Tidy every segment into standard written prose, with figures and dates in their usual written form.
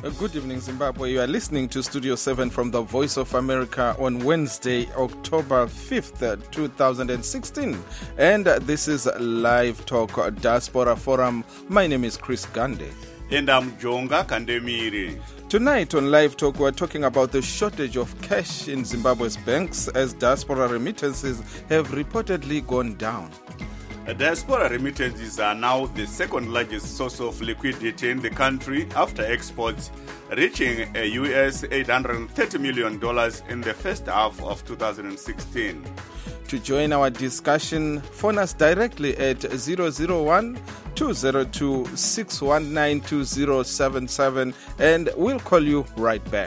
Good evening, Zimbabwe. You are listening to Studio 7 from the Voice of America on Wednesday, October 5th, 2016. And this is Live Talk Diaspora Forum. My name is Chris Gande. And I'm Jonga Kandemiri. Tonight on Live Talk, we're talking about the shortage of cash in Zimbabwe's banks as diaspora remittances have reportedly gone down. Diaspora remittances are now the second largest source of liquidity in the country after exports, reaching US $830 million in the first half of 2016. To join our discussion, phone us directly at 001-202-619-2077 and we'll call you right back.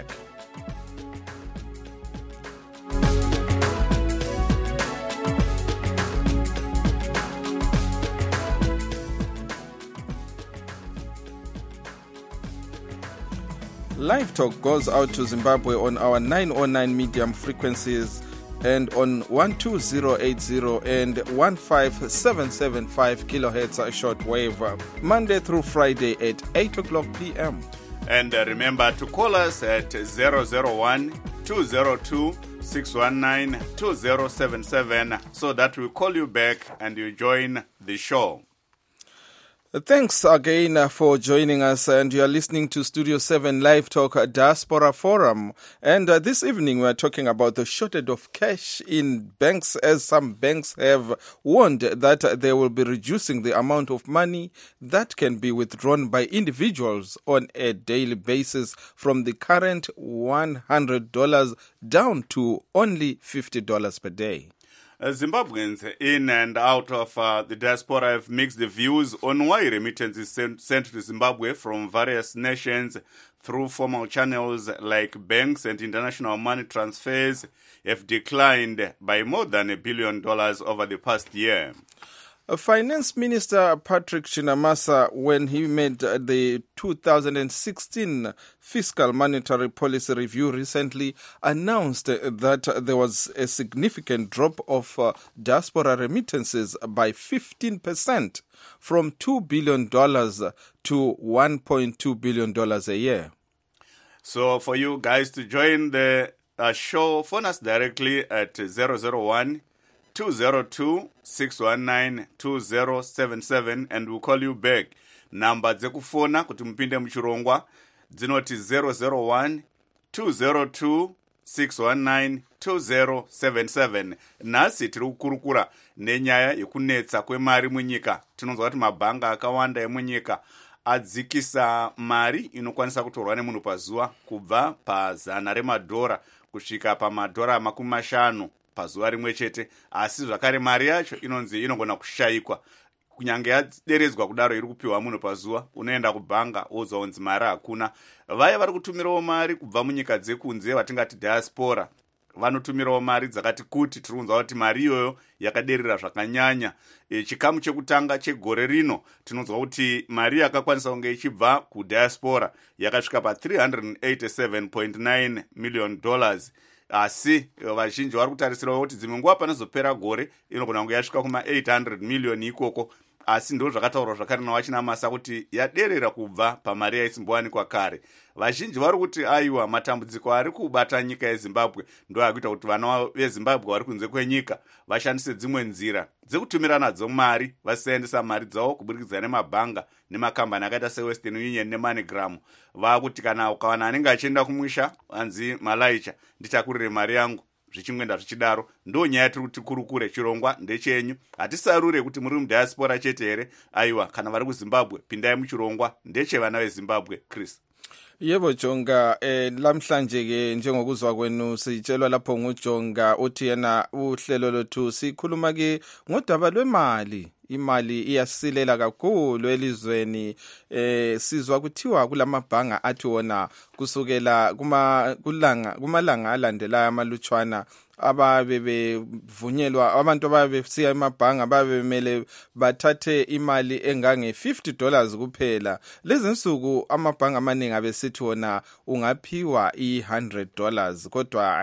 Live Talk goes out to Zimbabwe on our 909 medium frequencies and on 12080 and 15775 kilohertz shortwave, Monday through Friday at 8 o'clock p.m. And remember to call us at 001-202-619-2077 so that we call you back and you join the show. Thanks again for joining us, and you are listening to Studio 7 Live Talk Diaspora Forum. And this evening we are talking about the shortage of cash in banks, as some banks have warned that they will be reducing the amount of money that can be withdrawn by individuals on a daily basis from the current $100 down to only $50 per day. Zimbabweans in and out of the diaspora have mixed views on why remittances sent to Zimbabwe from various nations through formal channels like banks and international money transfers have declined by more than $1 billion over the past year. Finance Minister Patrick Chinamasa, when he made the 2016 Fiscal Monetary Policy Review recently, announced that there was a significant drop of diaspora remittances by 15% from $2 billion to $1.2 billion a year. So for you guys to join the show, phone us directly at 001-202-619-2077 and we'll call you back. Number dzekufona kuti mupinde muchirongwa dzinoti 001-202-619-2077. Nhasi tiri kukurukura nenyaya yekunetsa kwemari munyika. Tinonzwa kuti mabhanga akawanda emunyika adzikisa mari inokwanisa kutorwa nemunhu pazuva kubva pa$100 kusvika pamadhora $50 pazuva rimwe chete, asi zvakare mari yacho inonzi inogona kushayikwa. Kunyange yaderedzwa kudaro iri kupiwa munhu pazuva, unoenda kubhanga wozonzi mari hakuna. Vaya vari kutumirawo mari kubva munyika dzekunze vatingati diaspora vanotumirawo mari dzakati kuti tirikunzwa kuti mari iyoyo yakaderera zvakanyanya. Chikamu chekutanga chegore rino tinonzwa kuti mari yakakwanisa kunge ichibva kudiaspora yakasvika pa$387.9 million. Asi vazhinji vari kutarisirawo kuti dzimwe nguva panozopera gore inogona kunge yasvika kuma$800 million ikoko, asi ndo zvakataurwa zvakare naWachinamasa kuti yaderera kubva pamari yaisimbowanikwa kare. Vazhinji vari kuti aiwa matambudziko ari kubata nyika yeZimbabwe ndo akuita kuti vana veZimbabwe vari kunze kwenyika vashandise dzimwe nzira dzekutumira nadzo mari vasiendesa mari dzavo kuburikidza nemabhanga nemakambani akaita seWestern Union neMoneygram. Vakuti kana ukawana anenge achienda kumusha anzi Malaicha ndichakurire mari yangu zvichingwenda zvichidaro. Ndo nyaya tiri kuti kurukure, chirongwa ndechenyu. Hatisarure kuti muri mudiaspora chete here. Aiwa, kana vari kuZimbabwe pindai muchirongwa ndechevana veZimbabwe. Chris. Yebo Jonga, lamhlanje ke njengokuzwa kwenu sitshelwa lapho nguJonga uthi yena uhlelo lothu sikhuluma ke ngodaba lwemali. Imali iyasilela kakhulu elizweni, sizwa kuthiwa kulamabhanga athi wona kusukela kumalanga alandelayo amalutshwana ababe bevunyelwa, abantu ababe besiya emabhanga ababe bemele bathathe imali engange $50 kuphela. Lezi nsuku amabhanga amaningi abesithi wona ungaphiwa $100, kodwa hayi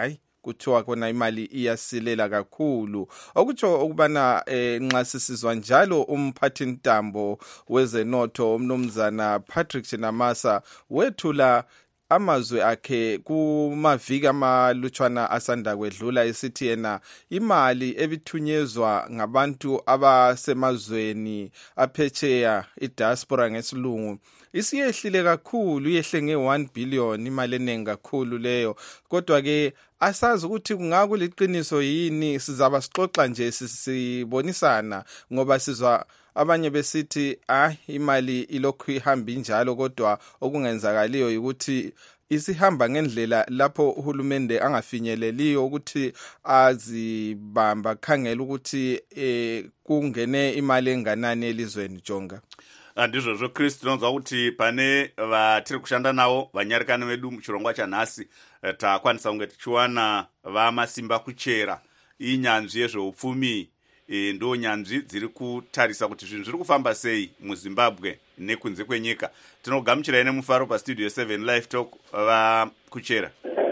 kuthiwa kona imali iyasilela kakhulu, okutsho ukubana nxa sisizwa njalo umphathi ntambo wezenotho umnumzana Patrick Chinamasa wethula amazwi akhe kumaviki amalutshwana asanda kwedlula esithi yena imali ebithunyezwa ngabantu abasemazweni aphetsheya idiaspora ngesilungu isiyehlile kakhulu, iyehle nge1 billion, imali enengi kakhulu leyo. Kodwa ke asazi ukuthi kungakuliqiniso yini, sizaba sixoxa nje sibonisana ngoba sizwa abanye besithi imali ilokhu ihamba njalo, kodwa okungenzakaliyo ukuthi isihamba ngendlela lapho uhulumende angafinyeleliyo ukuthi azibamba khangela ukuthi kungene imali enganani elizweni. Jonga andizvozvo Chris, tinonzwa kuti pane vatiri kushanda navo vanyarikani vedu muchirongwa chanhasi takwanisa kunge tichiwana vamasimba kuchera inyanzvi yezveupfumi, ndo nyanzvi dziri kutarisa kuti zvinhu zviri kufamba sei muZimbabwe nekunze kwenyika. Tinogamuchirai nemufaro pastudio 7 live talk vakuchera.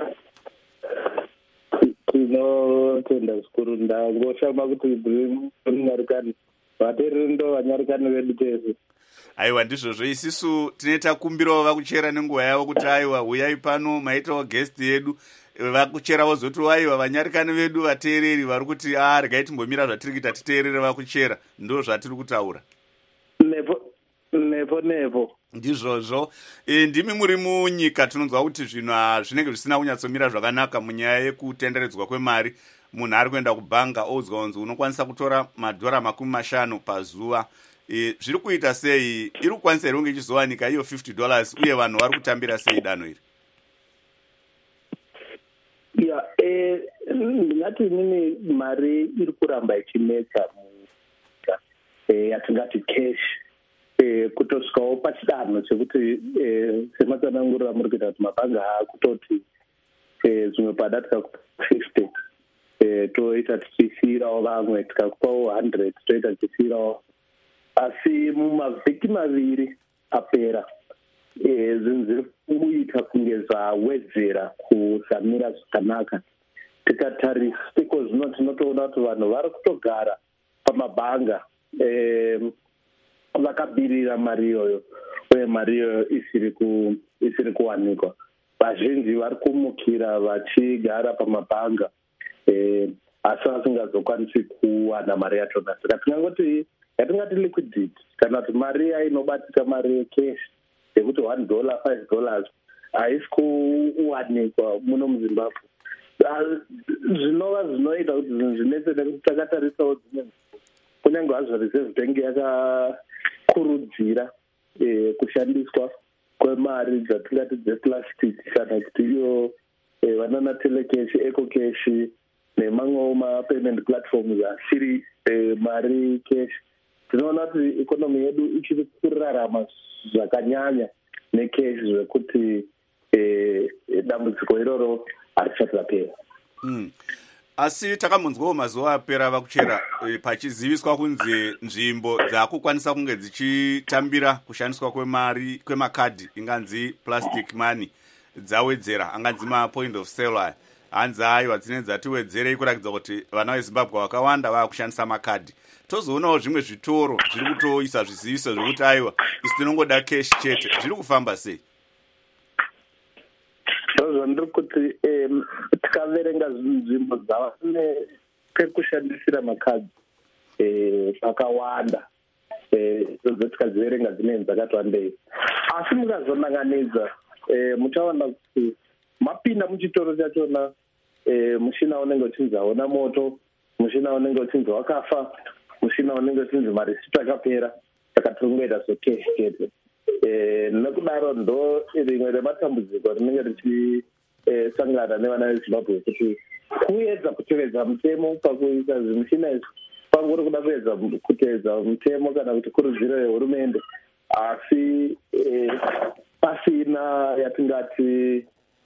Tinotenda zvikuru, ndangoshama kuti nyarikani vateereri ndo vanyarikani vedu tese. Aiwa, ndizvozvo isisu tineta kumbirawo vakuchera nenguva yavo kuti aiwa uyai pano maitawo guest yedu vakuchera vozoti aiwa vanyarikani vedu vateereri vari kuti regai timbomira zvatiri kuita titeerere vakuchera, ndo zvatiri kutaura nepo ndizvozvo. Ndimi muri munyika tinonzwa kuti zvinhu zvinenge zvisina kunyatsomira zvakanaka munyaya yekutenderedzwa kwemari. Munhu ari kuenda kubhanga oudzwa kunzi unokwanisa kutora madhora $50 pazuva. Zviri kuita sei? Iri kukwanisa here kunge ichizowanika iyo $50 uye vanhu vari kutambira sei danho iri? Ndingati inini mari iri kuramba ichinetsa munyika yatingati cash, kutosvikawo pachidanho chekuti sematsanangurira muri kuita kuti mabhanga akutoti zvimwe padatika 50 toita tichisiyirawo vamwe, tikakupawo 100 toita tichisiyirawo. Asi mumavhiki maviri apera zvinhu zviri kuita kunge zvawedzera kuzamira zvakanaka. Tikatarisa iko zvino tinotoona kuti vanhu vari kutogara pamabhanga vakabirira mari iyoyo, uye mari iyoyo isiri kuwanikwa. Vazhinji vari kumukira vachigara pamabhanga asi vasingazokwanisi kuwana mari yachona. Saka tinangoti yatingati liquidity kana kuti mari inobatika, mari yecash yekuti $1 $5 haisi kuwanikwa muno muZimbabwe. Zvinova zvinoita kuti zvinhu zvinetse nekuti takatarisawo dzimwe kunyange hazvo reserve bank yakakurudzira kushandiswa kwemari dzatingati dzeplastic kana kuti iyo vanana telecash, ecocash nemamwewo mapayment platforms asiri mari cash. Tinoona kuti ikonomi yedu ichiri kurarama zvakanyanya necash zvekuti dambudziko iroro harichisati rapera. Asi takamunzwawo mazuva apera vakuchera pachiziviswa kunzi nzvimbo dzakukwanisa kunge dzichitambira kushandiswa kwemari kwemakadhi inganzi plastic money dzawedzera, anganzi mapoint of sale hanzi aiwa dzinenge dzatiwedzerei kurakidza kuti vana veZimbabwe vakawanda vakushandisa makadhi. Tozoonawo zvimwe zvitoro zviri kutoisa zviziviso zvekuti aiwa isi tinongoda cash chete. Zviri kufamba sei? Zvozvo ndiri kuti tikaverenga nzvimbo dzavane pekushandisira makadhi zvakawanda, idzo tikadziverenga dzinenge dzakati wandei. Asi mukazonanganidza muchaona kuti mapinda muchitoro chachona mushina unenge uchinzi hauna moto, mushina unenge uchinzi wakafa, mushina unenge uchinzi marisiti akapera, saka tiringoita zvocash chete. Nekudaro ndo rimwe rematambudziko rinenge richisangana nevana veZimbabwe kuti kuedza kutevedza mutemo pakuisa zvimushina izvi pangori kuda kuedza kutevedza mutemo kana kuti kurudziro yehurumende, asi pasina yatingati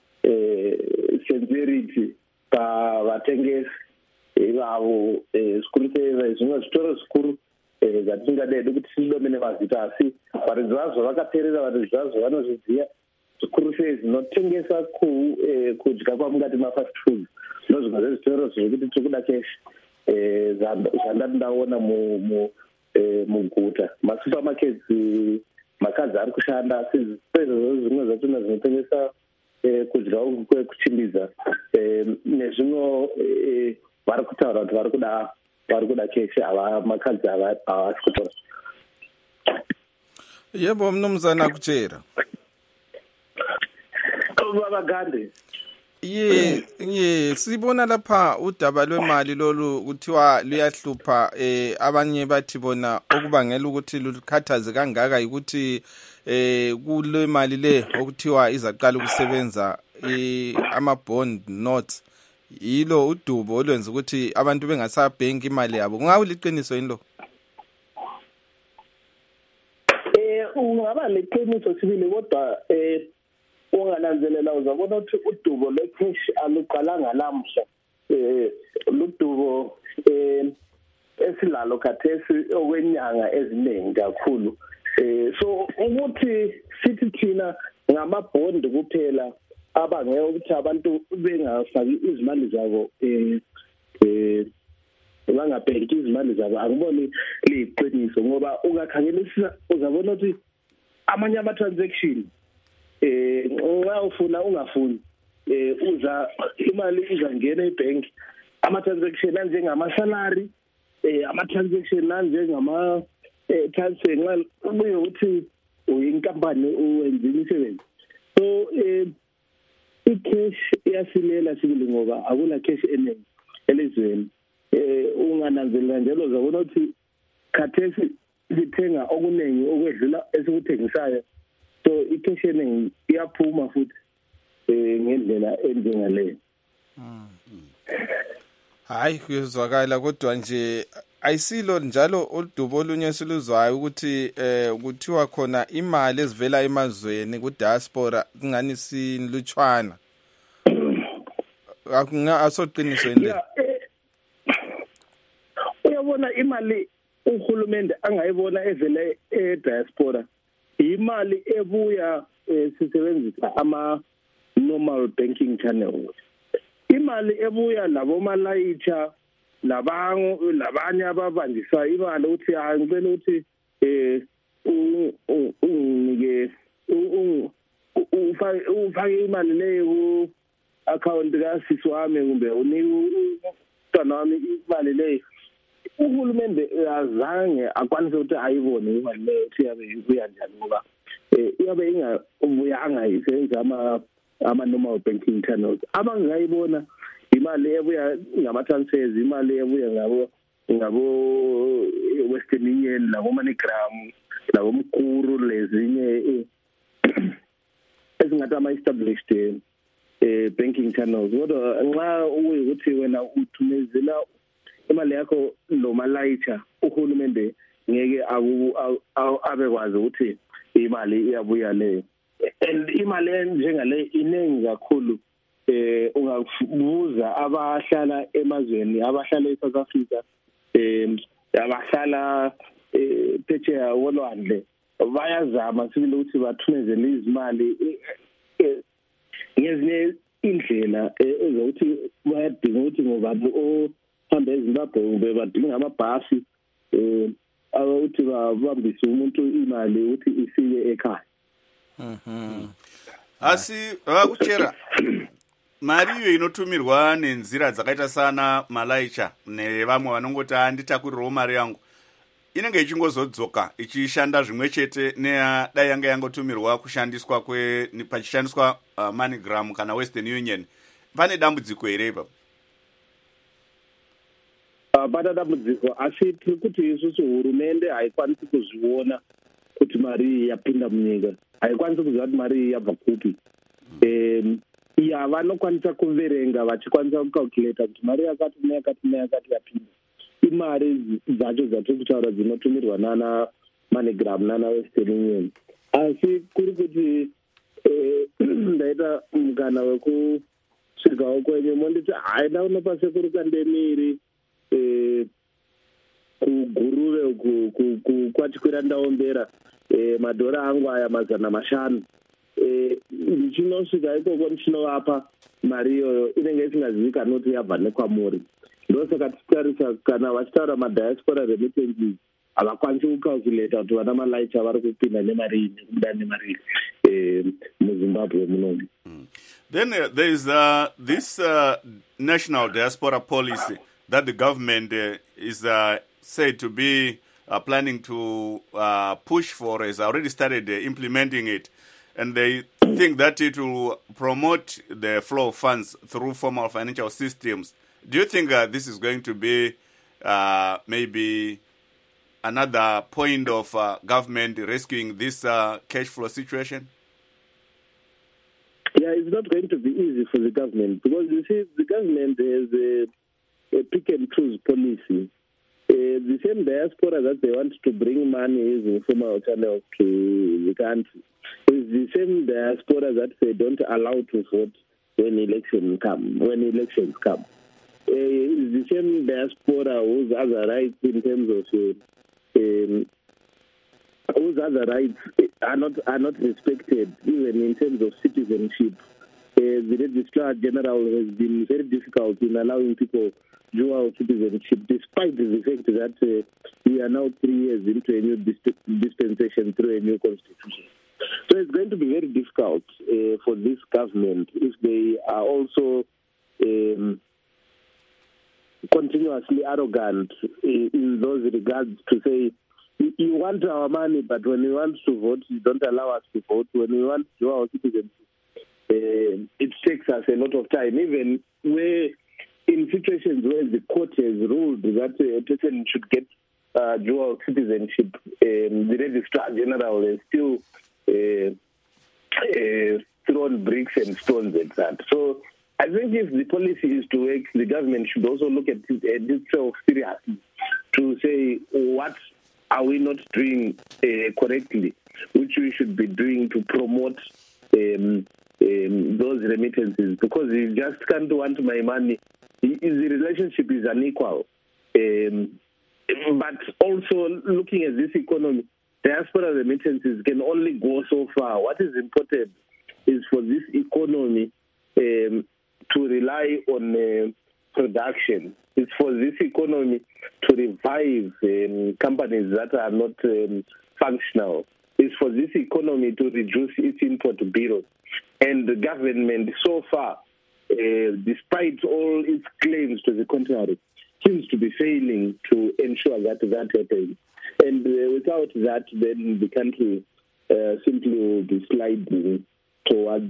sincerity pavatengesi ivavo zvikuru sei zvimwe zvitoro zvikuru zvatingadai kuti tidomene mazita, asi varidzi vazvo vakaperera, varidzi vazvo vanozviziva zvikuru sei zvinotengesa kudya kwamungati mafast food ndozvimwe zvezvitoro zvekuti tiri kuda keshi zvandati ndaona muguta masupermarkets makadzi ari kushanda asi zvimwe zvachona zvinotengesa kudya kwekuchimbidza nezvimwe vari kutaura kuti vari kuda keshi makadzi havasi kutora. Yebo mnumzana Kuchera. Baba Gande. Sibona lapha udaba lwemali lolu kuthiwa luyahlupha abanye bathi bona okubangela ukuthi lukhathaze kangaka ukuthi kule mali le okuthiwa izaqala ukusebenza ama bond notes yilo udubo olwenza ukuthi abantu bengasabhenki imali yabo. Kungabe liqiniso yini lo? Ungaba leqiniso sibili kodwa ungananzelela uzabona ukuthi udubo lwecash aluqalanga lamhla ludubo esilalo khathesi okwenyanga eziningi kakhulu so ukuthi sithi thina ngamabhondi kuphela abangeke ukuthi abantu bengafaki izimali zabo bangabheki izimali zabo angiboni liqiniso ngoba ungakhangelisisa uzabona ukuthi amanye ama-transaction nxa ufuna ungafuni uza imali izangena ebhenki ama-transaction anjengama-salary ama-transaction anjengama-transfer nxa kubuye ukuthi uyinkampani uwenza imisebenzi so i-cash iyasilela sibili ngoba akula cash eningi elizweni ungananzelela njalo uzabona ukuthi khathesi sithenga okuningi okwedlula esikuthengisayo so i-cash eningi iyaphuma futhi ngendlela enjengaleyo. Hayi kuyezwakala kodwa nje ayisilo njalo udubo olunye siluzwayo ukuthi kuthiwa khona imali ezivela emazweni ku diaspora kungani sinlutshwana. Asoqiniso yini? Uyabona imali uhulumende angayibona evele e-diaspora imali ebuya sisebenzisa ama-normal banking channels. Imali ebuya labomalayitsha labanye ababanjisa imali ukuthi ngicela ukuthi unginike ufake imali leyo ku-account kasisi wami kumbe unike umntwana wami imali leyo. Uhulumende azange akwanise ukuthi ayibone imali leyo ukuthi yabe ibuya njani ngoba iyabe ingabuyanga isenza ama-normal banking channels. Abangayibona imali ebuya ngama-transfers, imali ebuya ngabo Western Union, labo-MoneyGram, labo-Mkuru, lezinye ezingathi ama-established banking channels. Kodwa nxa ukuthi wena uthumezela imali yakho lomalayitsha uhulumende ngeke abekwazi ukuthi imali iyabuya leyo. And imali enjengale iningi kakhulu ungabuza abahlala emazweni abahlala eSouth Africa abahlala phesheya wolwandle bayazama sibili ukuthi bathumezele izimali ngezinye indlela ezokuthi bayadinga ukuthi ngobani ohambe eZimbabwe kumbe badinga amabhasi ukuthi babambise umuntu imali ukuthi ifike ekhaya. Asi Kuchera mari iyo inotumirwa nenzira dzakaita sana malayitsha nevamwe vanongoti anditakurirawo mari yangu inenge ichingozodzoka ichishanda zvimwe chete nedai yanga yangotumirwa kushandiswa pachishandiswa MoneyGram kana Western Union. Pane dambudziko here ipapo? Pana dambudziko asi tiri kuti isusu hurumende haikwanisi kuzviona kuti mari yapinda munyika, haikwanisi kuziva kuti mari yabva kupi. Vanokwanisa kuverenga vachikwanisa kucalculata kuti mari yakati neyakati neyakati yapinda. Imari dzacho dzatiri kutaura dzinotumirwa nana MoneyGram nana Western Union. Asi kuri kuti ndaita mukana wekusvikawo kwenyu monditi haina unopase kuri kandemiri kuguruve kwatikwira ndaombera madhora angu aya 500 ndichinosvika ikoko ndichinovapa mari iyoyo inenge isingazivikanwi kuti yabva nekwamuri. Ndosaka tichitarisa kana vachitaura madiaspora remittances havakwanisi kucalculata kuti vana malaicha vari kupinda nemari nekubuda nemari muzimbabwe munomu. Then there is this national diaspora policy that the government is said to be planning to push for, has already started implementing it. And they think that it will promote the flow of funds through formal financial systems. Do you think this is going to be maybe another point of government rescuing this cash flow situation? Yeah, it's not going to be easy for the government because, you see, the government has a pick and choose policy. The same diaspora that they want to bring money using formal channels to the country is the same diaspora that they don't allow to vote when elections come. It's the same diaspora whose other rights in terms of whose other rights are not respected, even in terms of citizenship. The Registrar General has been very difficult in allowing people dual citizenship, despite the fact that we are now 3 years into a new dispensation through a new constitution. So it's going to be very difficult for this government if they are also continuously arrogant in those regards to say, you want our money, but when we want to vote, you don't allow us to vote. When we want dual citizenship, it takes us a lot of time, even where in situations where the court has ruled that a person should get dual citizenship, the Registrar General has still thrown bricks and stones at that. So I think if the policy is to work, the government should also look at itself seriously to say what are we not doing correctly, which we should be doing to promote those remittances, because you just can't want my money. The relationship is unequal. But also looking at this economy, diaspora remittances can only go so far. What is important is for this economy to rely on production. It's for this economy to revive companies that are not functional. It's for this economy to reduce its import bills. And the government so far, despite all its claims to the contrary, seems to be failing to ensure that happens. And without that, then the country simply will be sliding towards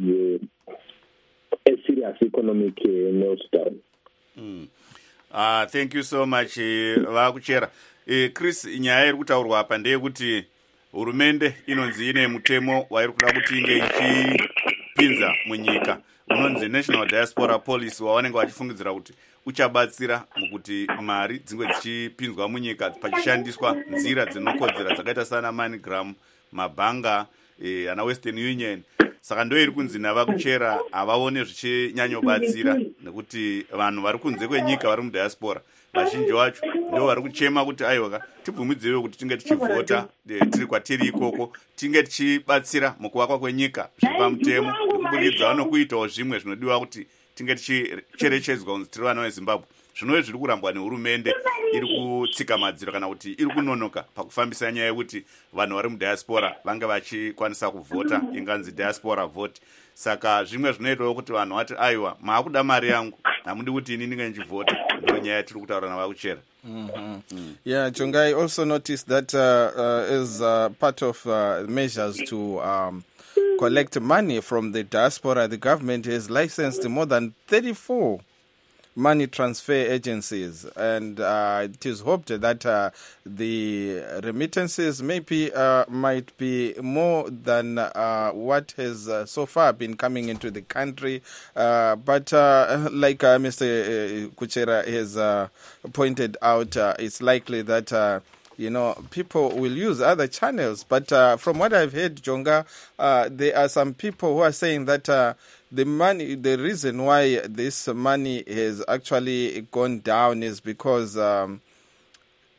a serious economic meltdown. Thank you so much, vakuchera. Chris, nyaya iri kutaurwa apa ndeyekuti hurumende inonzi ine mutemo wairi kuda kuti inge ichipinza munyika unonzi National Diaspora Policy, wavanenge vachifungidzira kuti uchabatsira mukuti mari dzingwe dzichipinzwa munyika pachishandiswa nzira dzinokodzera dzakaita sana MoneyGram, mabhanga, ana Western Union. Saka ndo iri kunzi navakuchera havaone zvichinyanyobatsira nekuti vanhu vari kunze kwenyika vari mudiaspora vazhinji vacho ndo vari kuchema kuti aiwa tibvumidziwe kuti tinge tichivhota tiri kwatiri ikoko, tinge tichibatsira mukuvakwa kwenyika zviri pamutemo, nekubudikidza vanokuitawo zvimwe zvinodiwa kuti tinge tichicherechedzwa kunzi tiri vana veZimbabwe. Zvinove zviri kurambwa nehurumende iri kutsika madziro kana kuti iri kunonoka pakufambisa nyaya yekuti vanhu vari mudiaspora vange vachikwanisa kuvhota, inganzi diaspora vote. Saka zvimwe zvinoitawo kuti vanhu vati aiwa maakuda mari yangu, hamudi kuti ini ndinge ndichivhota. Ndo nyaya tiri kutaura navakuchera. Yeah, Jongai also noticed that as part of measures to collect money from the diaspora, the government has licensed more than 34 money transfer agencies, and it is hoped that the remittances maybe might be more than what has so far been coming into the country. But like Mr. Kuchera has pointed out, it's likely that people will use other channels. But from what I've heard, Jonga, there are some people who are saying that the reason why this money has actually gone down is because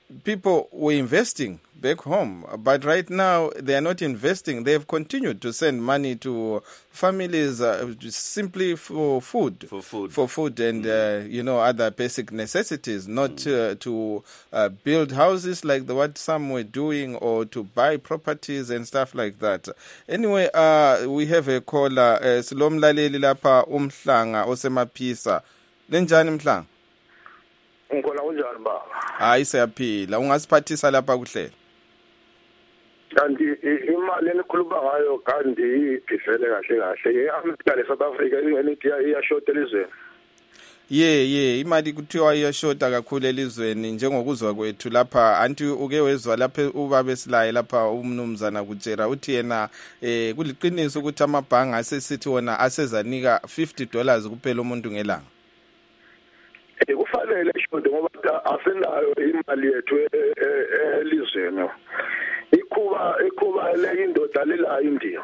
people were investing back home, but right now they are not investing. They have continued to send money to families simply for food, and other basic necessities, not to build houses like what some were doing, or to buy properties and stuff like that. Anyway, we have a caller. Silomlaleli lapha uMhlanga osemaphisa. Lenjani Mhlanga? Ngikona kunjani ba? Hayi siyaphila. Ungasiphathisa lapha kuhle. Kanti imali enikhuluma ngayo kanti iphifele kahle America le South Africa ingenithi iyashota elizweni. Imali kuthiwa iyashota kakhulu elizweni njengokuzwa kwethu lapha. Anti uke wezwa lapha ubaba silaye lapha umnumzana kutshela uthi yena kuliqiniso ukuthi amabhanga asesithi wona asezanika $50 kuphela umuntu ngelanga. Kufanele ishode ngoba asenayo imali yethu elizweni. Ikhuba le indoda lela India.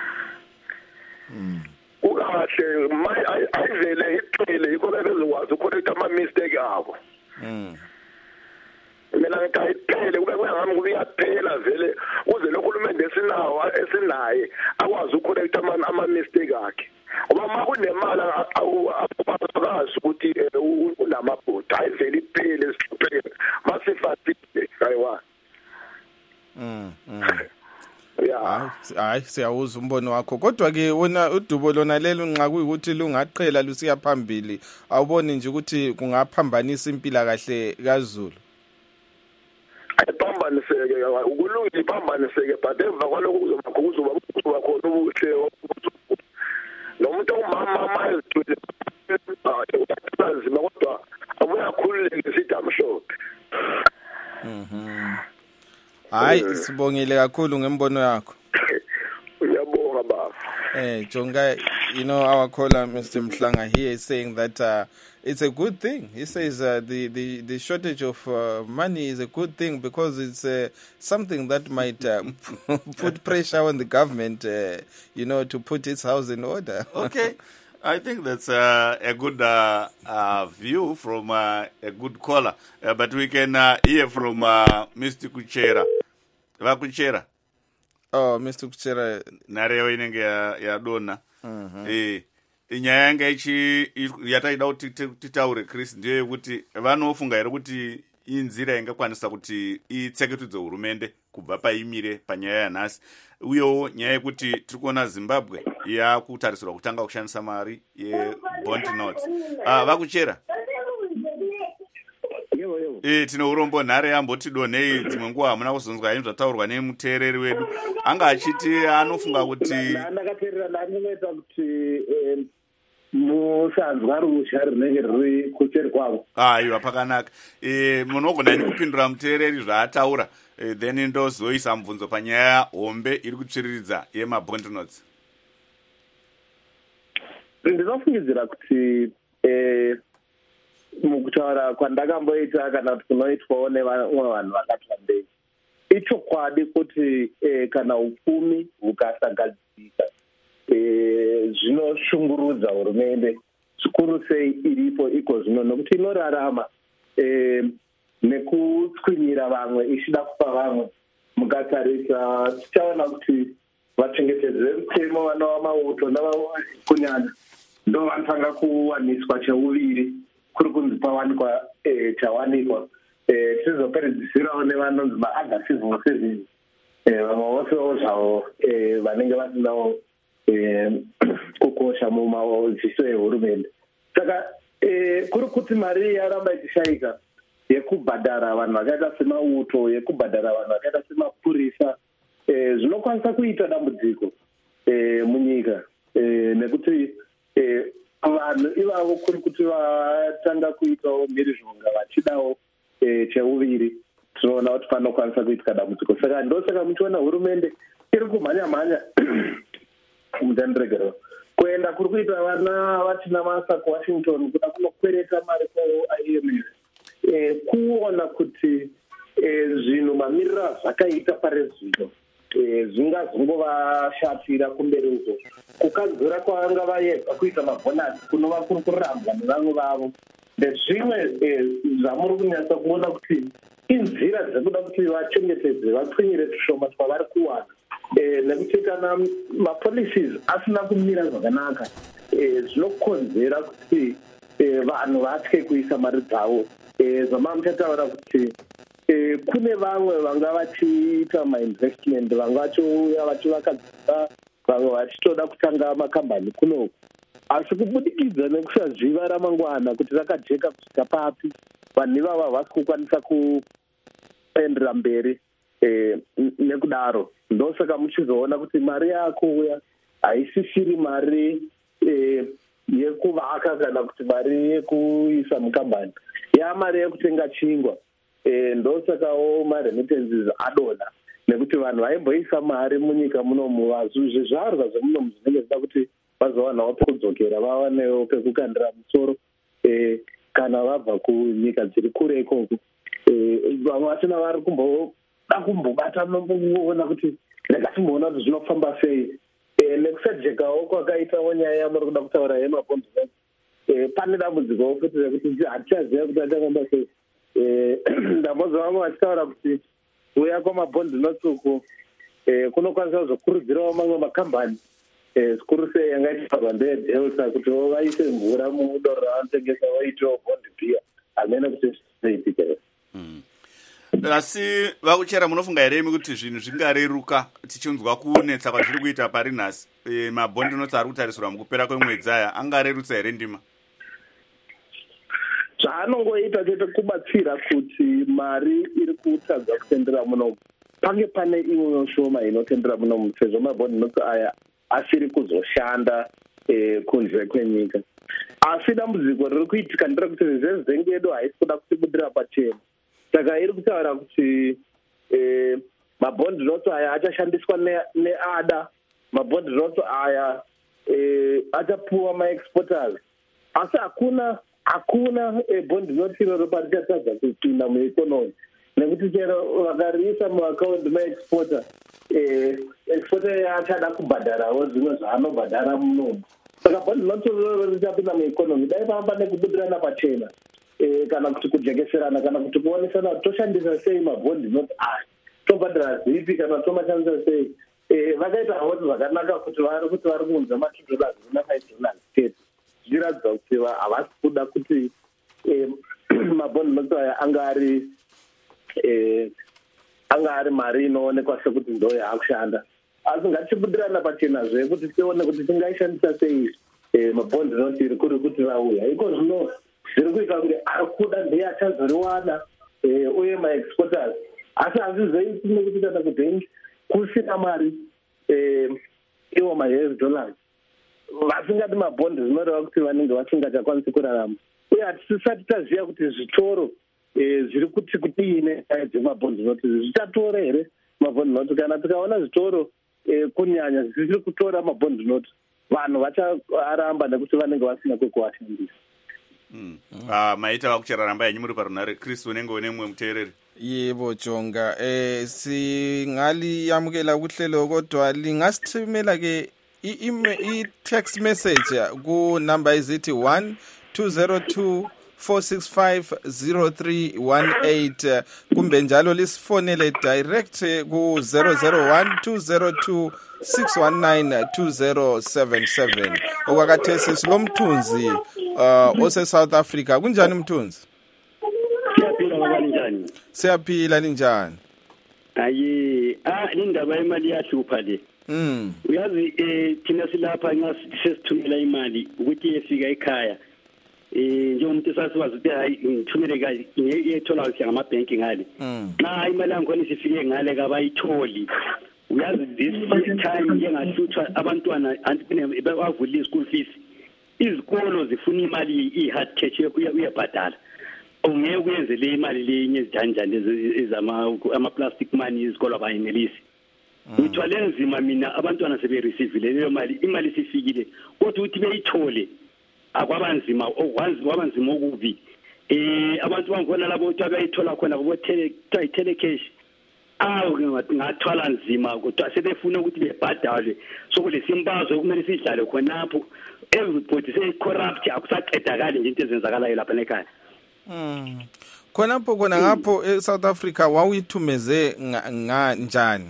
Ukahle ayivele iqhele ikona bezokwazi ucorrect ama mistake abo. Mina ngiqhele kube ngami kuyaphela vele uze lo hulumende esinaye akwazi ucorrect ama mistake akhe. Ngoba makunemali akwazi ukuthi unamabhodi ayivele iphele isiphele masifatile hayiwa. Hayi siyawuza umbono wakho, kodwa ke wona udubo lona lelo nxa kuyikuthi lungaqhela lusiya phambili, awuboni nje ukuthi kungaphambanisa impila kahle kaZulu? Ayiphambaniseke ukulungile iphambaniseke, but emva kwalokho kuzoba khona ubuhle nomuntu umama ezithule kodwa abuyakhululeke sithi amhlophe. Hayi sibongile kakhulu ngembono yakho. Uyabonga baba. Jonga, our caller Mr. Mhlanga here is saying that it's a good thing. He says the shortage of money is a good thing because it's something that might put pressure on the government, to put its house in order. Okay. I think that's a good view from a good caller. But we can hear from Mr. Kuchera. Kuchera. Oh, Mr. Kuchera. Narewa inenge ya dona. Inyaya yanga ichi yataida kuti titaure Chris ndiyo yekuti vanofunga here kuti inzira ingakwanisa kuti itseketudze hurumende kubva paimire panyaya yanhasi. Uyewo nyaya yekuti tiri kuona Zimbabwe yakutarisirwa kutanga kushandisa mari yebond notes. Vakuchera. Tino urombo nhare yambotidonei dzimwe nguva hamuna kuzonzwa henyu zvataurwa nemuteereri wedu. Anga achiti anofunga kuti ndakateerera ndanoita kuti musanzwa rusha rinenge riri kucheri kwavo. Aiwa pakanaka. Munogona kupindura muteereri zvaataura, then ndozoisa mubvunzo panyaya hombe iri kutsviriridza yemabond notes. Ndinofungidzira kuti mukutaura kwandakamboita kana kuti kunoitwawo nevamwe vanhu vakati wandei, ichokwadi kuti kana upfumi hukasagadzirika zvinoshungurudza hurumende zvikuru sei iripo iko zvino, nokuti inorarama nekutswinyira vamwe ichida kupa vamwe. Mukatarisa tichaona kuti vachengetedzi vemutemo vanova mauto kunyanya ndo vanotanga kuwaniswa cheuviri kuri kunzi pawanikwa chawanikwa. Tizopedzisirawo nevanonzi ma-other civil service, vamwe vosewo zvavo vanenge vasinawo kukosha mumadziso ehurumende. Saka kuri kuti mari yaramba ichishayika yekubhadhara vanhu vakaita semauto, yekubhadhara vanhu vakaita semapurisa, zvinokwanisa kuita dambudziko munyika, nekuti vanhu ivavo kuri kuti vatanga kuitawo mhirizhonga vachidawo cheuviri, tinoona kuti panokwanisa kuitika dambudziko. Saka ndosaka muchiona hurumende iri kumhanya-mhanya mutandiregero kuenda kuri kuita vana vatina masa kuwashington kuda kunokwereta mari kuIMF, kuona kuti zvinhu mamiriro zvakaita parezvino zvingazongovashatira kumberi uko. Kukadzura kwavanga vayedza kuita mabhonasi kunova kuri kurambwa nevamwe vavo, nezvimwe zvamuri kunyatsa kuona kuti inzira dzekuda kuti vachengetedze vapfinyire tushoma twavari kuwana nekuti kana mapolicies asina kumira zvakanaka zvinokonzera kuti vanhu vatye kuisa mari dzavo. Zvamamuchataura kuti kune vamwe vanga vachiita mainvestment, vanga vachouya vachivaka dzimba, vamwe vachitoda kutanga makambani kunoku, asi kubudikidza nekusazviva ramangwana kuti rakajeka kusvika papi, vanhu ivava havasi kukwanisa kuendera mberi. Nekudaro ndosaka muchizoona kuti mari yakuuya haisisiri mari yekuvaka kana kuti mari yekuisa mukambani, mari yekutenga chingwa. Ndosakawo maremittances adonha nekuti vanhu vaimboisa mari munyika munomu, zvizvarwa zvemunomu zvinenge zvida kuti vazowanawo pekudzokera, vawanewo pekukandira musoro kana vabva kunyika dziri kure ikoko. Vamwe vachona vari kumbobata nokuona kuti ndakatimboona kuti zvinofamba sei. Nekusajekawo kwakaitawo nyaya yamuri kuda kutaura yemabhondi. Pane dambudzikowo futi rekuti hatichaziva kuti achafamba sei. Ndambozva vamwe vachitaura kuti kuuya kwamabhondi notuku kunokwanisa kuzokurudzirawo mamwe makambani zvikuru sei yangaitaurwa ndeyedelta kuti vaise mvura mudoro ravanotengesa vaitewo bondi pia hamene kuti zvizoitika. Asi vakuchera munofunga here kuti zvinhu zvingareruka tichinzwa kunetsa kwazviri kuita pari nhasi, mabhondi noti ari kutarisirwa mukupera kwemwedzi aya angarerutsa here ndima? Zvaanongoita chete kubatsira kuti mari iri kutadza kutendera munomu pange pane imwewo shoma inotendera munomu, sezvo mabhondi noti aya asiri kuzoshanda kunze kwenyika. Asi dambudziko riri kuitika nderekuti rezvengi yedu haisi kuda kutibudira pachena. Saka iri kutaura kuti mabhondi noti aya achashandiswa neada, mabhondi noti aya achapuwa maexporters, asi hakuna bondi noti iroro richatadza kupinda mueconomy, nekuti chero vakariisa muakaunti maexporter, exporter achada kubhadharawo zvimwe zvaanobhadhara munomu. Saka bondi noti iroro richapinda mueconomy dai pamba nekubudirana pachena, kana kuti kujekeserana, kana kuti kuonesana kuti toshandisa sei mabhondi noti aya, tobhadhara zipi kana tomashandisa sei. Vakaita hoti zvakanaka kuti vari kuunza $2 na$5 chete, zvichiratidza kuti havasi kuda kuti mabhondi noti aya anga ari mari inoonekwa sekuti ndo yaakushanda. Asi ngatichibudirana pachenazve kuti tione kuti tingaishandisa sei mabhondi noti iri kuri kuti vauya. Iko zvino zviri kuita kunge ari kuda ndiye achazoriwana uye maexporters, asi hazvizoiti nekuti kana kuti kusina mari iwo ma-US dollars vasingati mabhondi zvinoreva kuti vanenge vasingachakwanisi kurarama. Uye hatisati taziva kuti zvitoro zviri kuti kudini dzemabhondi noti zvichatore here mabhondi noti. Kana tikaona zvitoro kunyanya zvisiri kutora mabhondi noti, vanhu vacharamba nekuti vanenge vasina kwekuwashandisa. Maita vakuchera ramba yanyu muri parunare. Chris, unenge une mumwe muteereri? Yebo Jonga, singali yamukela kuhlelo kodwa lingasithumela ke i-text message ku number izithi 1202-465-0318 kumbe njalo lisifonele direct ku 001-202-619-2077. Okwakathesi silomthunzi ose South Africa. Kunjani mthunzi? Siyaphila ninjani? Indaba imali yahlupha le. Uyazi thina silapha ngasithumela imali ukuthi efika ekhaya. Njengomuntu sasiwazi ukuthi hayi ngithumele kahle ngiyethola ukuthi ngamabanki ngale. Xa imali yakhona isifike ngale kabayitholi. Uyazi this time njengahlutshwa abantwana anti bavula i-school fees. Izikolo zifuna imali i-hard cash uyabhadala. Ungeke uyenze le imali lenye ezijanjani ama-plastic money izikolo abayenelisi. Ngithwale nzima mina abantwana sebe-receive leyo mali, imali isifikile kodwa ukuthi beyithole akwabanzima wabanzima okubi. Abantu bangona labo ukuthi bayithola khona telecash ngathwala nzima kodwa sebefuna ukuthi bebhadale. So kulesimbazo kumele sidlale khonapho, everybody say corrupt, akusaqedakali nje into ezenzakalayo lapha ekhaya. khonapho khona ngapho eSouth Africa wawuyithumeze njani?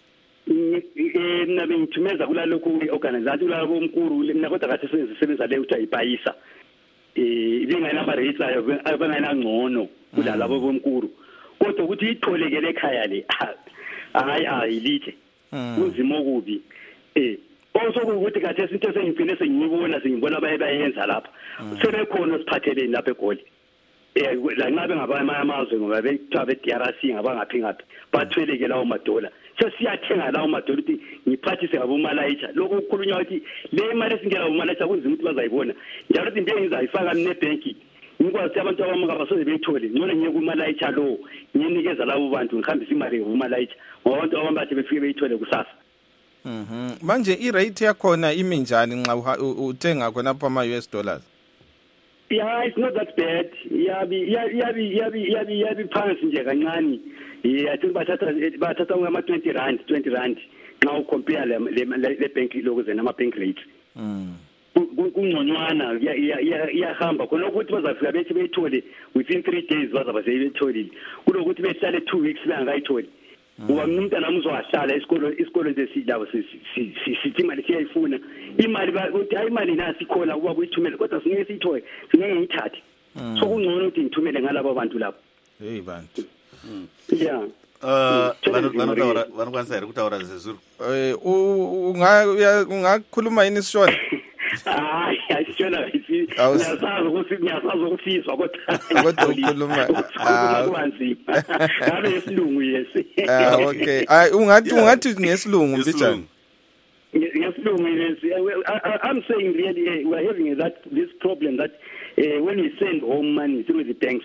Mina bengithumeza kulalokho organization kulabo omkhulu mina kodwa kathi sisebenza le ukuthi ayipayisa ibingayinamba rates ayo abanayingcono kulalabo bomkhulu kodwa ukuthi itholekele ekhaya le ayilithe kunzima okubi also ukuthi kathi izinto sengiphinda sengibona abayenza lapha sebekhona siphatheleni lapha eGoli la ngabe ngabanye amazwe ngoba bethabe DRC ngabangaphi ngaphi bathweleke lawo madola sesiyathenga lawo madola ukuthi ngiphathise ngabomalayicha lokho ukukhulunywa ukuthi le imali esingela bomalayicha kunzima ukuthi bazayibona njalo into engizayifaka nebanki ngikwazi abantu abamakabasoze beyithole ngcono ngiye kumalayicha lo nginikeza labo bantu ngihambisa imali ngomalayicha ngoba abantu abambathe befike beyithole kusasa. Manje irate yakhona iminjani nxa uthenga khona lapha ama-US dollars? Yeah, it's not that bad. Yabi phansi nje kancane. I think bathatha ngama 20 rand nxa ucompare le bank lokuze nama bank rates. Kungconywana iyahamba khona ukuthi bazafika bethi beyithole within 3 days bazaba sebeyitholile. Kulokuthi behlale 2 weeks bengayitholi. Ngoba umuntu namuzwahlala isikolo sesidlabo sithi imali siyayifuna imali ukuthi imali nasi khona kuba kuyithumela kodwa singeke siyithole singeke ngiyithathe so kungcono ukuthi ngithumele ngalabo bantu lapho. Hey bantu. Yeah. Vanokwanisa here kutaura zezuru. Ungakhuluma yini Sishona? Sishona ngiyasazi ukufiswa kodwa ukhuluma kwanzima ngabe isilungu yesi. Okay. Ungathi ngesilungu mbijani? I'm saying really we are having this problem that when we send home money through the banks,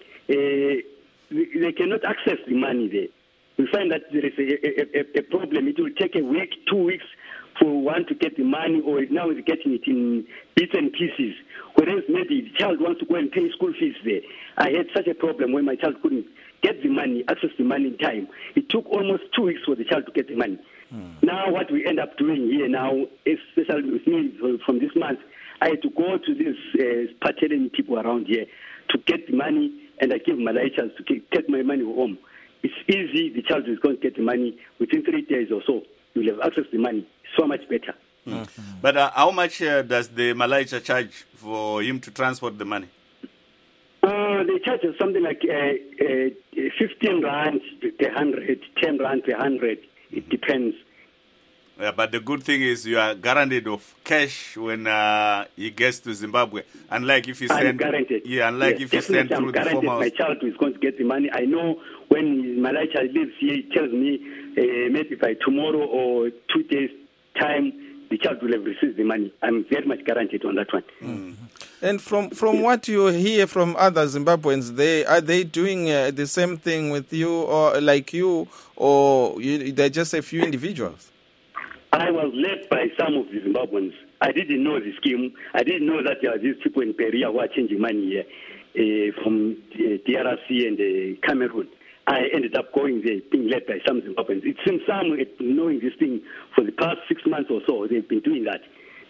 they cannot access the money there. We find that there is a problem. It will take a week, 2 weeks for one to get the money, or now is getting it in bits and pieces. Whereas maybe the child wants to go and pay school fees there. I had such a problem when my child couldn't get the money, access the money in time. It took almost 2 weeks for the child to get the money. Now what we end up doing here now, especially with me from this month, I had to go to these Patelian people around here to get the money, and I give my license to get my money home. It's easy. The child is going to get the money within 3 days or so. You'll have access to the money. So much better. But how much does the Malaysia charge for him to transport the money? They charge us something like 15 rand per 100, 10 rand per 100. It depends. Yeah, but the good thing is you are guaranteed of cash when he gets to Zimbabwe. Unlike if you send, guaranteed. Yeah, unlike if you send through the form of. My child is going to get the money. I know when Malaysia lives here, he tells me maybe by tomorrow or 2 days time, the child will have received the money. I'm very much guaranteed on that one. And from what you hear from other Zimbabweans, are they doing the same thing with you, or like you, or they're just a few individuals? I was led by some of the Zimbabweans. I didn't know the scheme. I didn't know that there are these people in Perea who are changing money here from DRC and Cameroon. I ended up going there, being led by some Zimbabweans. It seems some knowing this thing for the past 6 months or so. They've been doing that.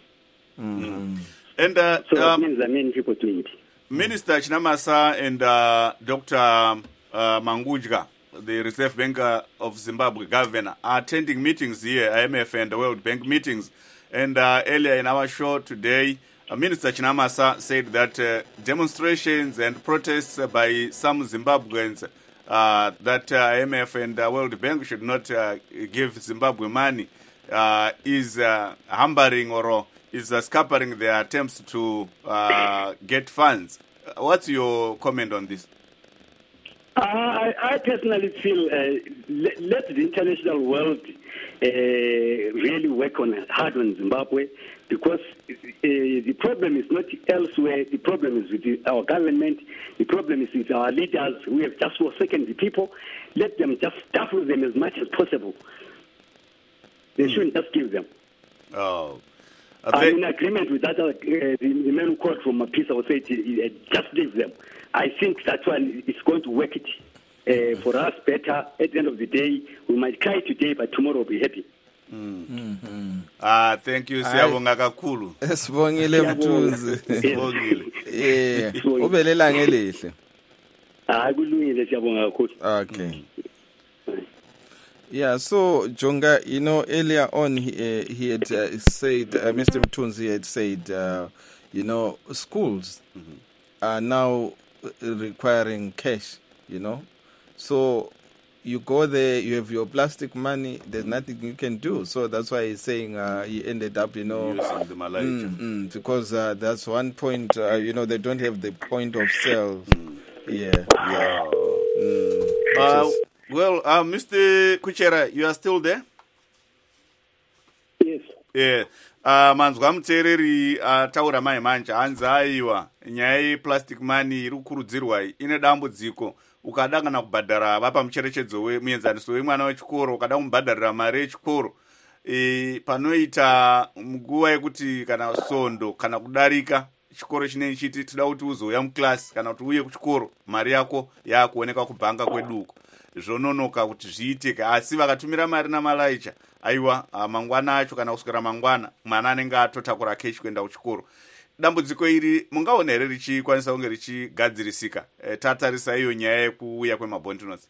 And so that means there are many people doing it. Minister Chinamasa and Dr. Mangujga, the Reserve Bank of Zimbabwe governor, are attending meetings here, IMF and the World Bank meetings. And earlier in our show today, Minister Chinamasa said that demonstrations and protests by some Zimbabweans that IMF and the World Bank should not give Zimbabwe money is hampering or is scampering their attempts to get funds. What's your comment on this? I personally feel let the international world really work hard on Zimbabwe, because the problem is not elsewhere. The problem is with our government. The problem is with our leaders who have just forsaken the people. Let them just stifle them as much as possible. They shouldn't just give them. Oh. I'm in agreement with that. The man who called from a piece of society, just leave them. I think that one is going to work it for us better. At the end of the day, we might cry today, but tomorrow we'll be happy. Thank you. Siyabonga kakhulu. Sibongile Mthunzi. Sibongile. Ubelela ngelihle. kulungile siyabonga kakhulu. Okay. Yeah, so Jonga, earlier on he had said, Mr. Mthunzi had said, schools are now requiring cash, So you go there, you have your plastic money, there's nothing you can do. So that's why he's saying he ended up, using the Malaysia. Because that's one point, they don't have the point of sale. Yeah. Well, Mr. Kuchera, you are still there? Yes. Yeah. Manzwa muteereri taura mai manje hanzi aiwa nyaya yeplastic money iri kukurudzirwa ine dambudziko. Ukada kana kubhadhara vapa mucherechedzo wemuenzaniso wemwana wechikoro, ukada kumubhadharira mari yechikoro panoita nguva yekuti kana sondo kana kudarika chikoro chinenge chiti tida kuti uzouya muklasi kana kuti uye kuchikoro mari yako yakuoneka kubhanga kweduko zvononoka kuti zviitike. Asi vakatumira mari namalaicha aiwa mangwana acho kana kuswera mangwana mwana anenge atotakura keshi kuenda kuchikoro. Dambudziko iri mungaona here richikwanisa kunge richigadzirisika? Tatarisa iyo nyaya yekuuya kwemabond notes.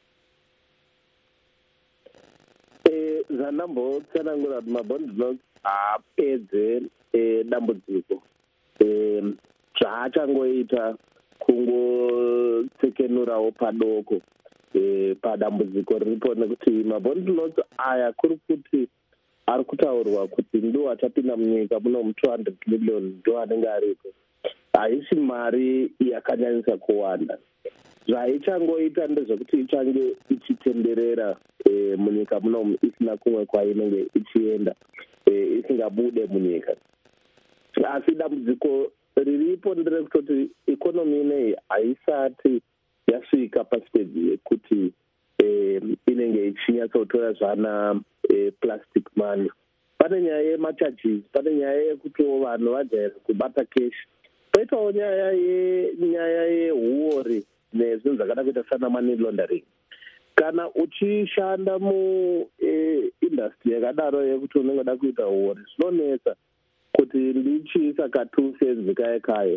Zvandambotsanangura kuti mabond notes apedze dambudziko. Zvaachangoita kungotsekenurawo padoko padambudziko riripo, nekuti mabond notes aya kuri kuti ari kutaurwa kuti ndo achapinda munyika muno 200 million ndo anenge aripo. Haisi mari yakanyanyisa kuwanda. Zvaichangoita ndezvekuti ichange ichitenderera munyika muno isina kumwe kwainenge ichienda, isingabude munyika. Asi dambudziko riripo nderekutoti ikonomi ineyi haisati yasvika pastage yekuti inenge ichinyatsotora zvana plastic money. Pane nyaya yemacharges, pane nyaya yekuti vanhu vajaira kubata keshi, poitawo nyaya yehuori nezvinhu zvakada kuita sana money laundering. Kana uchishanda muindustry yakadaro yekuti unenge uda kuita huori, zvinonetsa kuti ndichiisa katuse nzikaekayo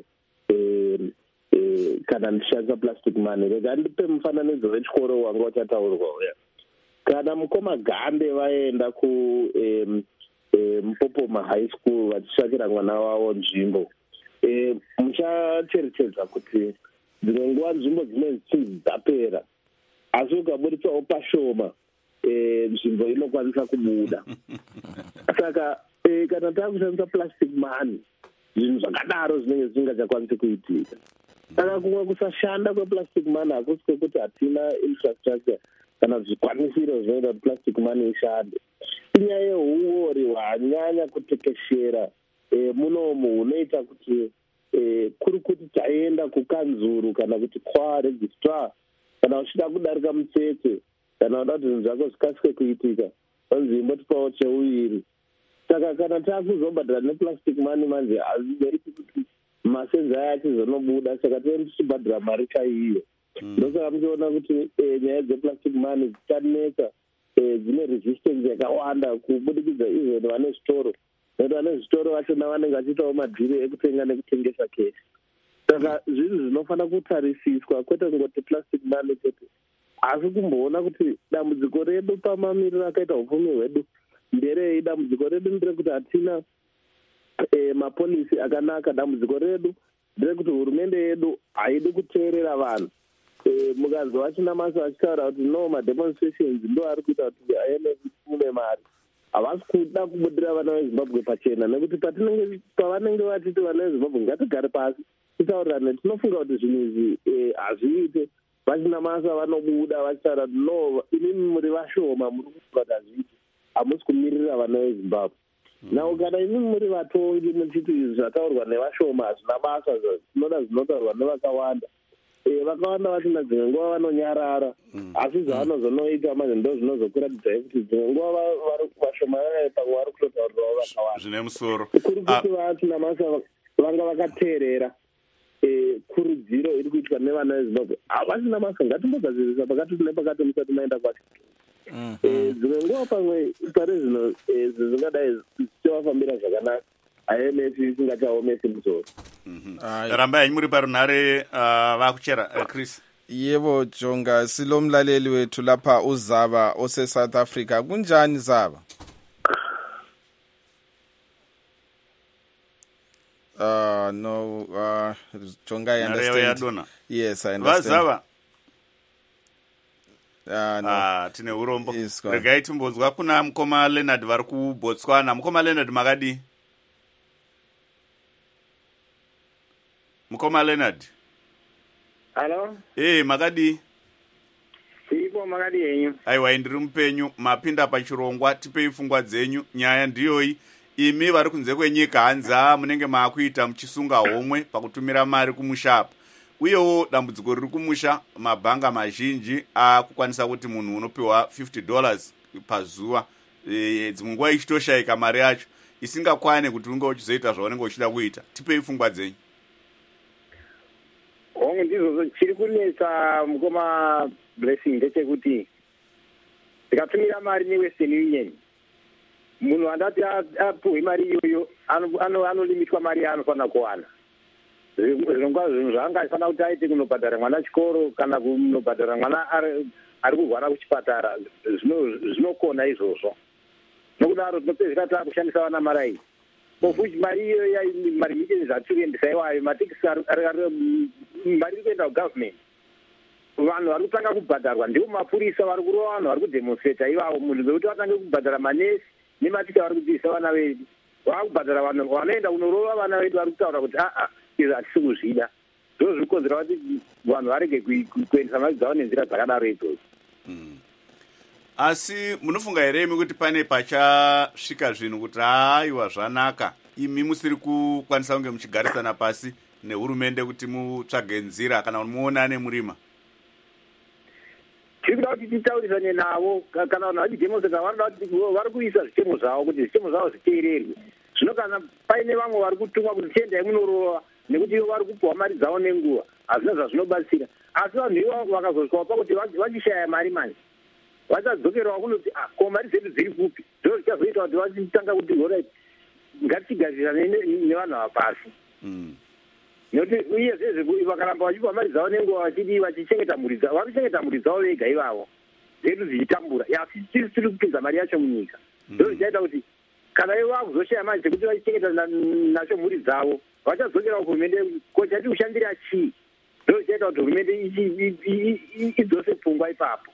kana ndichishandisa plastic money. Rega ndipe mufananidzo wechikoro wanga uchataurwa uya. Kana mukoma Gande vaenda Mupopoma high school vachitsvakira mwana wavo nzvimbo, muchacherechedza kuti dzimwe nguva nzvimbo dzine zichinzi dzapera, asi ukabuditsawo pashoma nzvimbo inokwanisa kubuda. Saka kana takushandisa plastic money, zvinhu zvakadaro zvinenge zvisingachakwanisi kuitika. Saka kumwe kusashanda kweplastic money hakusi kwekuti hatina infrastructure kana zvikwanisiro zvinoita kuti plastic money ishande. Inyaya yehuori hwanyanya kutekeshera munomu hunoita kuti kuri kuti taenda kukanzuru kana kuti kwaregistrar kana uchida kudarika mutsetse kana uda kuti zvinhu zvako zvikasike kuitika vanzi imbotipawo cheuviri. Saka kana taakuzobhadhara neplastic money manje hazvizoiti kuti masenza aya achizonobuda, saka tinenge tichibhadhara mari chaiyo. Ndosaka muchiona kuti nyaya dzeplastic money dzichanetsa, dzine resistance yakawanda kubudikidza even vane zvitoro, nekuti vane zvitoro vachona vanenge vachiitawo madhiri ekutenga nekutengesa keshi. Saka zvinhu zvinofanira kutarisiswa, kwete kungoti plastic money chete, asi kumboona kuti dambudziko redu pamamiriro akaita upfumi hwedu nderei. Dambudziko redu nderekuti hatina mapolisi akanaka. Dambudziko redu nderekuti hurumende yedu haidi kuteerera vanhu. Mukanzi vachina masa vachitaura kuti no mademonstrations ndo ari kuita kuti IMF ipfume mari, havasi kuda kubudira vana vezimbabwe pachena, nekuti pavanenge vachiti vana vezimbabwe ngatigare pasi titaurirane, tinofunga kuti zvinhu izvi hazviite. Vachina masa vanobuda vachitaura kuti no, inimi muri vashoma, muri kufunga kuti hazviite, hamusi kumirira vana vezimbabwe. Now kana inimi muri vatongi muchiti izvi zvataurwa nevashoma hazvina basa, zvinoda zvinotaurwa nevakawanda. Vakawanda vachina dzimwe nguva vanonyarara, asi zvavanozonoita manje ndo zvinozokuratidza kuti dzimwe nguva vashoma pamwe vari kutotaurirawo vakawanda. Zvine musoro. Kuri kuti vachina masa vanga vakateerera kurudziro iri kuitwa nevana vezimbabwe. Havasina masa, ngatimbogadzirisa pakati nepakati musati maenda kwacho. Dzimwe nguva pamwe pari zvino zvingadai zvichivafambira zvakanaka, IMF isingachaomesi musoro. Rambai muri parunhare vakuchera Chris. Yebo Jonga, silomlaleli wethu lapha uZaba ose South Africa. Kunjani Zaba? No, Jonga, I understand. Yes, I understand. No. Tine urombo. Regai timbozwa kuna mkoma Leonard vari kuBotswana. Mkoma Leonard makadi? Mkoma Leonard. Hello? Makadi? Siripo makadi yenyu. Aiwa indiri mupenyu, mapinda pachirongwa, tipei pfungwa dzenyu, nyaya ndiyoi. Imi vari kunze kwenyika hanza munenge maakuita muchisunga homwe pakutumira mari kumusha apa. Uyewo dambudziko riri kumusha, mabhanga mazhinji akukwanisa kuti munhu unopiwa $50 pazuva. Dzimwe nguva ichitoshaika mari yacho isingakwane kuti unge uchizoita zvaunenge uchida kuita. Tipei pfungwa dzenyu. Hongu ndizvo chiri kunetsa mukoma Blessing ndechekuti tikatumira mari neWestern Union, munhu andati apuhwe mari iyoyo anolimitwa mari yaanofanira kuwana. Zvinhu zvaangafanira kuti aite kunobhadhara mwana chikoro kana kunobhadhara mwana ari kurwara kuchipatara zvinokona izvozvo. Nokudaro tinopedzisira taakushandisa vana mari iyi. Kofuchi mari iyoyo mari miteni zvatiendesa iwayo matekisi mari iri kuenda kugovernment. Vanhu vari kutanga kubhadharwa ndivo mapurisa vari kurova vanhu vari kudemonstrata ivavo. Munhu wekuti vatange kubhadhara manesi nematika vari kudzidzisa vana vedu. Vava kubhadhara vanhu vanoenda kunorova vana vedu vari kutaura kuti izvi hatisi kuzvida. Ndizvo zviri kukonzera kuti vanhu varege kuendesa mari dzavo nenzira dzakadaro idzodzo. Asi munofunga here imi kuti pane pachasvika zvinhu kuti aiwa zvanaka imi musiri kukwanisa kunge muchigarisana pasi nehurumende kuti mutsvage nzira kana muonane murima? Tiri kuda kuti titaurisane navo kana vanhu vachidemonstrata vanoda kuti vari kuisa zvitemo zvavo kuti zvitemo zvavo zviteererwe. Zvino kana paine vamwe vari kutumwa kuti tiendai munorova nekuti ivo vari kupiwa mari dzavo nenguva, hazvina zvazvinobatsira. Asi vanhu ivavo vakazosvikawo pakuti vachishaya mari manje vachadzokerawo kunoti ko mari dzedu dziri kupi. Ndizvo zvichazoita kuti vachitanga kuti orit ngatichigarisane nevanhu ava pasi. Nokuti uye zvezve vakaramba vachipa mari dzavo nenguva vachidi vachichengeta mhuri dzavo, vari kuchengeta mhuri dzavo vega ivavo, dzedu dzichitambura. Asi tiri kupinza mari yacho munyika. Ndizvo zvichaita kuti kana ivo vakuzoshaya mari dzekuti vachichengeta nacho mhuri dzavo vachadzokerawo kuhurumende ko chati kushandira chii. Ndizvo zvichaita kuti hurumende idzose pfungwa ipapo.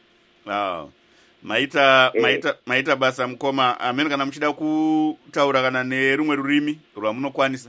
Maita basa mukoma. Amene kana muchida kutaura kana nerumwe rurimi rwamunokwanisa?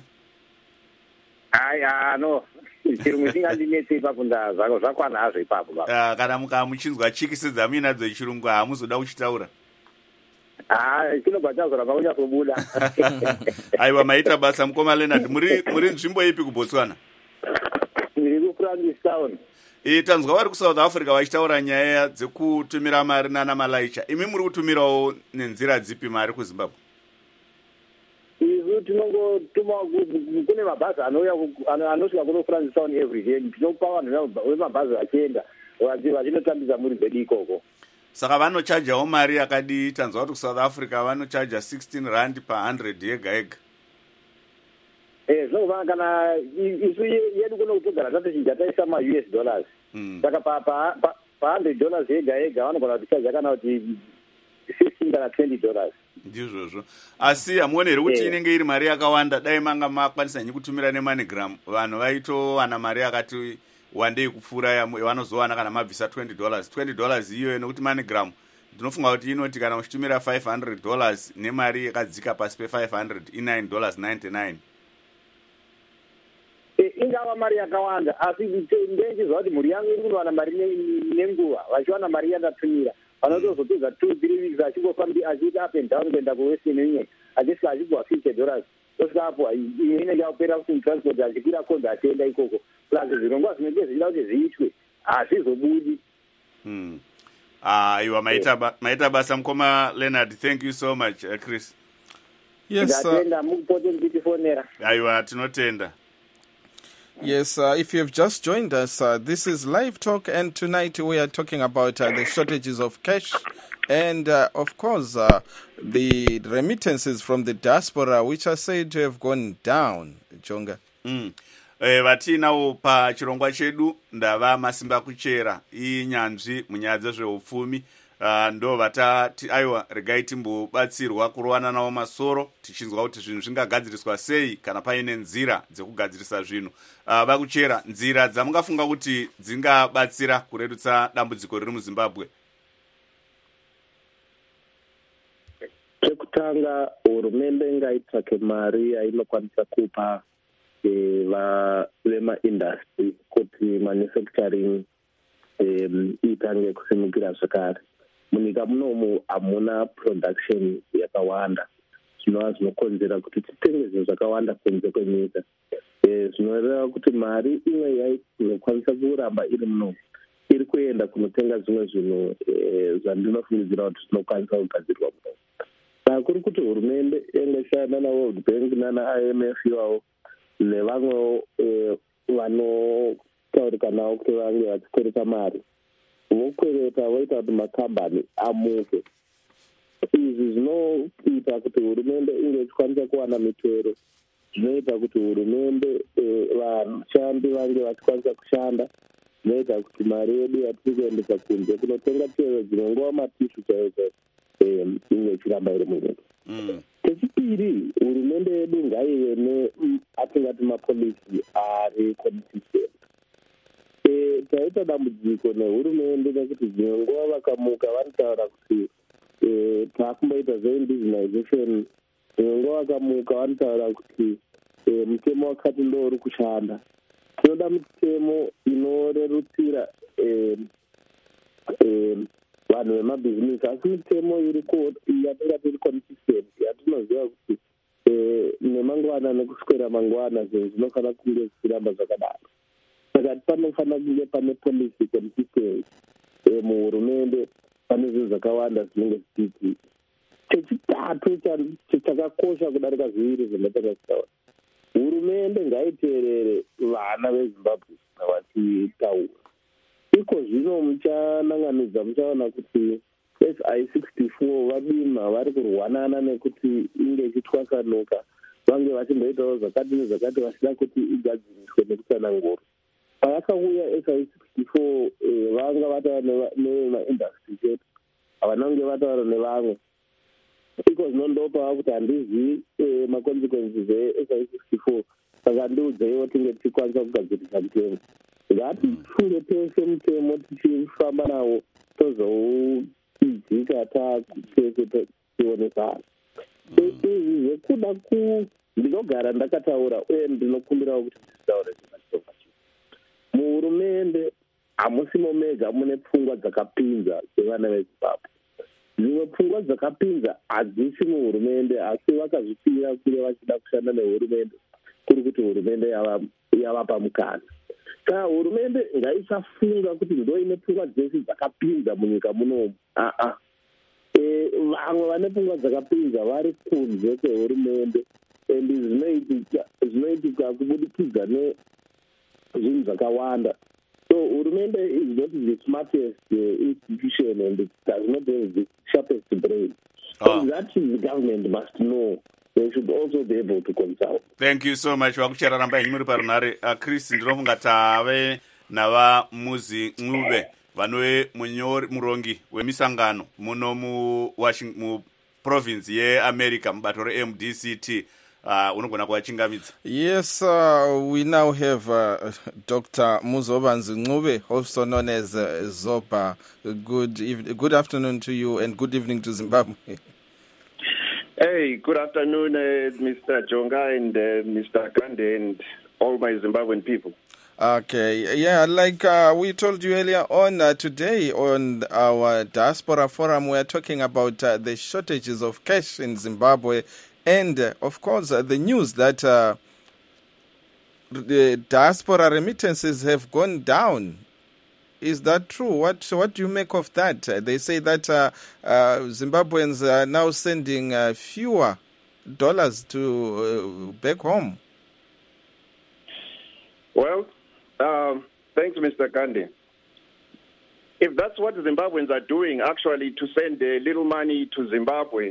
No, chirumwe chingandinetse ipapo ndazvako zvakwana hazvo ipapo. Kana muchinzwa chikisi dzamuinadzo chirungu hamuzoda kuchitaura? Chinobva chazoramba kunyazobuda. Aiwa, maita basa mukoma Leonard. Muri nzvimbo ipi kuBotswana? Ndiri kuFrancistown. Tanzwa vari kuSouth Africa vachitaura nyaya dzekutumira mari nana Malaicha. Imi muri kutumirawo nenzira dzipi mari kuZimbabwe? Isu tinongotuma kune mabhazi anosvika kuno Francistown every day. Tinopa vanhu vemabhazi vachienda vachinotambidza muri dzedu ikoko. Saka vanochajawo mari yakadi? Tanzwa kuti kuSouth Africa vanochaja R16 per 100 yega yega. Zvinova kana isu yedu kuno kutogara tatochinja taisa $US. Saka pa $100 yega yega vanogona kutichaja kana kuti $16 kana $20. Ndizvozvo. Asi hamuoni here kuti inenge iri mari yakawanda? Dai manga makwanisa nyi kutumira neMoneygram, vanhu vaitowana mari yakati wandei kupfuura yavanozowana kana mabvisa $20 iyoyo, nekuti MoneyGram ndinofunga kuti inoti kana uchitumira $500 nemari yakadzika pasi pe500 $9.99. Ingava mari yakawanda, asi ndechizva kuti mhuri yangu iri kunowana mari nenguva, vachiwana mari yandatumira vanotozopedza 2-3 weeks achingofamba achiita up and down kuenda kuWestern Union achisvika achipiwa $50. Osvika apo imwe inenge yapera kuti mutransport achikwira konzo achienda ikoko, plus zvirongwa zvinenge zvichida kuti zviitwe hazvizobudi. Aiwa, maita basa mukoma Leonard. Thank you so much, Chris. Yes, ndatenda mukupote ndichifonera. Aiwa, tinotenda. Yes, if you have just joined us, this is Live Talk, and tonight we are talking about the shortages of cash and, of course, the remittances from the diaspora, which are said to have gone down, Jonga. vatinawo pachirongwa chedu ndava Masimba Kuchera, inyanzvi munyaya dzezveupfumi. Ndo vatati aiwa regai timbobatsirwa kurowana nawo masoro tichinzwa kuti zvinhu zvingagadziriswa sei kana paine nzira dzekugadzirisa zvinhu. Vakuchera, nzira dzamungafunga kuti dzingabatsira kurerutsa dambudziko riri muZimbabwe? Chekutanga, hurumende ngaitsvake mari yainokwanisa kupa vemaindastry kuti manufacturing itange kusimukira zvakare. Munyika munomu hamuna production yakawanda, zvinova zvinokonzera kuti titenge zvinhu zvakawanda kunze kwenyika. Zvinoreva kuti mari imwe yainokwanisa kuramba iri munomu iri kuenda kunotenga zvimwe zvinhu zvandinofungidzira kuti zvinokwanisa kugadzirwa munomu. Saka kuri kuti hurumende ingashanda naWorld Bank nana IMF iwawo nevamwewo vanotaurika navo kuti vange vachikwereta mari, vokwereta voita kuti makambani amuke. Izvi zvinoita kuti hurumende inge ichikwanisa kuwana mitero, zvinoita kuti hurumende vashandi vange vachikwanisa kushanda, zvinoita kuti mari yedu yatiri kuendesa kunze kunotenga chero dzimwe nguva matishu chaizo inge ichiramba iri munyika. Chechipiri, hurumende yedu ngaive atingati mapolisi ari consistent. Taita dambudziko nehurumende nekuti dzimwe nguva vakamuka vanotaura kuti taakumboita zveindizionization, dzimwe nguva vakamuka vanotaura kuti mutemo wakati ndo uri kushanda. Tinoda mitemo inorerutsira vanhu vemabhizinesi, asi mitemo yatingati iri consistent, yatinoziva kuti nemangwana nekuswera mangwana zvinhu zvinofanira kunge zvichiramba zvakadaro. Saka panofanira kunge pane policy consistency muhurumende, pane zvinhu zvakawanda zvinenge zvichiitika. Chechitatu chakakosha kudarika zviviri zvinotangazitaura, hurumende ngaiteerere vana veZimbabwe vachitaura. Iko zvino muchananganidza muchaona kuti SI64 vadima vari kurwanana nekuti inge ichitwasanuka, vange vachimboitawo zvakati nezvakati vachida kuti igadziriswe nekutsanangura. Pavakauya SI64 vanga vataura nemaindastry chetu, havana kunge vataura nevamwe. Iko zvino ndopava kuti handizivi makonsekwensi eSI64, saka ndiudzeiwo tinge tichikwanisa kugadzirisa mutemo. Ngatifunge tese mutemo tichifamba nawo tozouidzika tese tionesana. Izvi zvekuda ndinogara ndakataura uye ndinokumbirawo kuti nditaure zvakachitoka. Muhurumende hamusimo mega mune pfungwa dzakapinza dzevana veZimbabwe. Dzimwe pfungwa dzakapinza hadzisi muhurumende, asi vakazvipira kure vachida kushanda nehurumende, kuri kuti hurumende yavapa mukana. Saka hurumende ngaisafunga kuti ndo ine pfungwa dzese dzakapinza munyika munomu. Vamwe vane pfungwa dzakapinza vari kunze kwehurumende, endi zvinoitika kubudikidza nezvinhu zvakawanda. So hurumende is not the smartest institution and it does not have the sharpest brain. So that the government must know. They should also be able to consult. Thank you so much. Vakuchera ramba yenyu muri parunare. Chris, ndinofunga tave nava Muzi Ncube vanove murongi wemisangano muno mu province yeAmerica mubato reMDCT. Unogona kuwachingamidza? Yes, we now have Dr. Muzobanzi Ncube, also known as Zoba. Good afternoon to you and good evening to Zimbabwe. Hey, good afternoon, Mr. Jonga and Mr. Gande and all my Zimbabwean people. Okay, yeah, like we told you earlier on today on our Diaspora Forum, we are talking about the shortages of cash in Zimbabwe and, of course, the news that the diaspora remittances have gone down. Is that true? What do you make of that? They say that Zimbabweans are now sending fewer dollars to back home. Well, thanks, Mr. Gandhi. If that's what Zimbabweans are doing, actually, to send a little money to Zimbabwe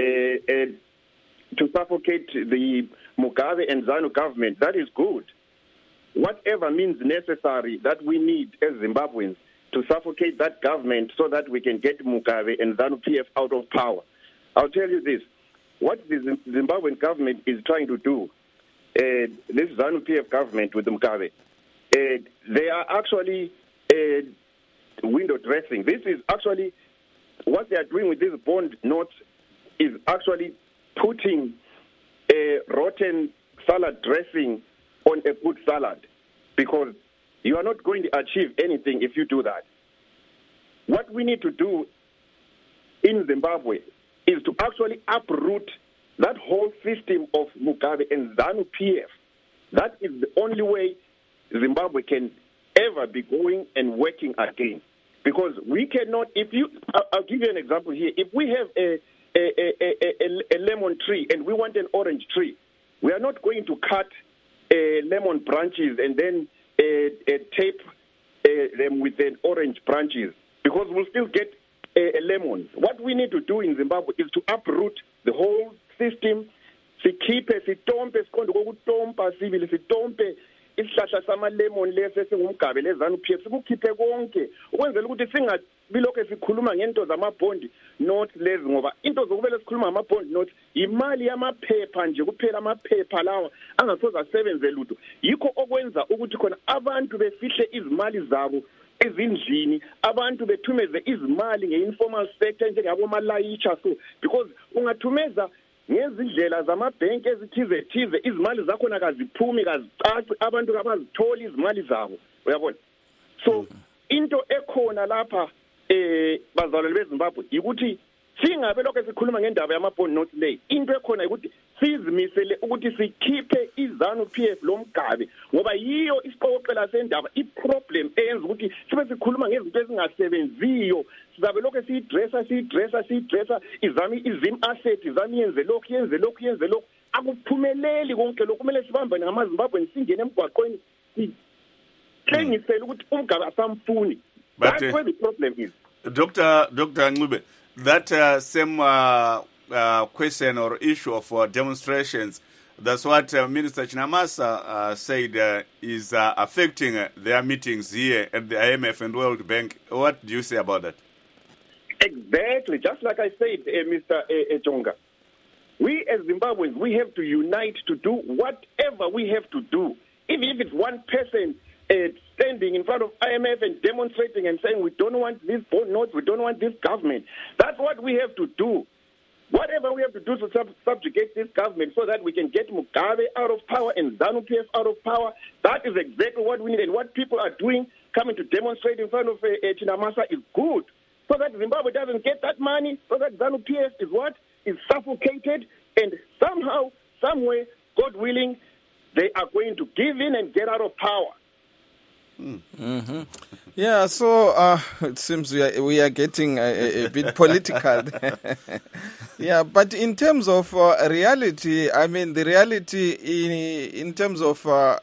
to suffocate the Mugabe and ZANU government, that is good. whatever means necessary that we need as Zimbabweans to suffocate that government so that we can get Mugabe and ZANU-PF out of power. I'll tell you this. What the Zimbabwean government is trying to do, this ZANU-PF government with Mugabe, they are actually window dressing. This is actually what they are doing with these bond notes is actually putting a rotten salad dressing on a good salad, because you are not going to achieve anything if you do that. What we need to do in Zimbabwe is to actually uproot that whole system of Mugabe and ZANU-PF. That is the only way Zimbabwe can ever be going and working again. Because we cannot, I'll give you an example here. If we have a lemon tree and we want an orange tree, we are not going to cut lemon branches and then tape them with an orange branches, because we'll still get a lemon. What we need to do in Zimbabwe is to uproot the whole system. Sikhiphe sitompe siqonde kokutompa sibili sitompe isihlahla sama-lemon lesi esingumgabe le-ZANU-PF sikukhiphe konke ukwenzela ukuthi singabi lokhu sikhuluma ngento zamabhondi notes lezi, ngoba into zokubele sikhuluma ngama-bond notes imali yamaphepha nje kuphela, amaphepha lawa angasoze asebenze lutho. Yikho okwenza ukuthi khona abantu befihle izimali zabo ezindlini, abantu bethumeze izimali nge-informal sector njengabomalayicha. So because ungathumeza ngezindlela zamabhenki ezithize izimali zakhona kaziphumi kazicaci, abantu kabazitholi izimali zabo, uyabona. So into ekhona lapha bazalwane beZimbabwe ukuthi singabe lokho sikhuluma ngendaba yama-bond notes le, into ekhona ukuthi sizimisele ukuthi sikhiphe iZANU-PF lomgabe, ngoba yiyo isiqoqela sendaba iproblem eyenza ukuthi sibe sikhuluma ngezinto ezingasebenziyo. Sizabe lokho siyidressa izim asset, izami yenze lokhu akuphumeleli konke lokhu. Kumele sibambane ngamaZimbabwe singene emgwaqweni sithengisele ukuthi umgabe asamfuni. That's where the problem is. Dr. Ncube, that same question or issue of demonstrations, that's what Minister Chinamasa said is affecting their meetings here at the IMF and World Bank. What do you say about that? Exactly. Just like I said, Mr. Echonga, we as Zimbabweans, we have to unite to do whatever we have to do. Even if it's one person standing in front of IMF and demonstrating and saying we don't want these bond notes, we don't want this government. That's what we have to do. Whatever we have to do to subjugate this government so that we can get Mugabe out of power and ZANU-PF out of power, that is exactly what we need. And what people are doing, coming to demonstrate in front of Chinamasa, is good. So that Zimbabwe doesn't get that money, so that ZANU-PF is suffocated, and somehow, somewhere, God willing, they are going to give in and get out of power. Mm-hmm. Yeah, so it seems we are getting a bit political. Yeah, but in terms of reality, I mean, the reality in terms of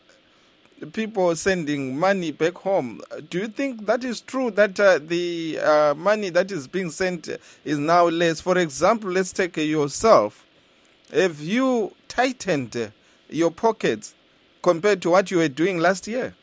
people sending money back home, do you think that is true, that the money that is being sent is now less? For example, let's take yourself. Have you tightened your pockets compared to what you were doing last year?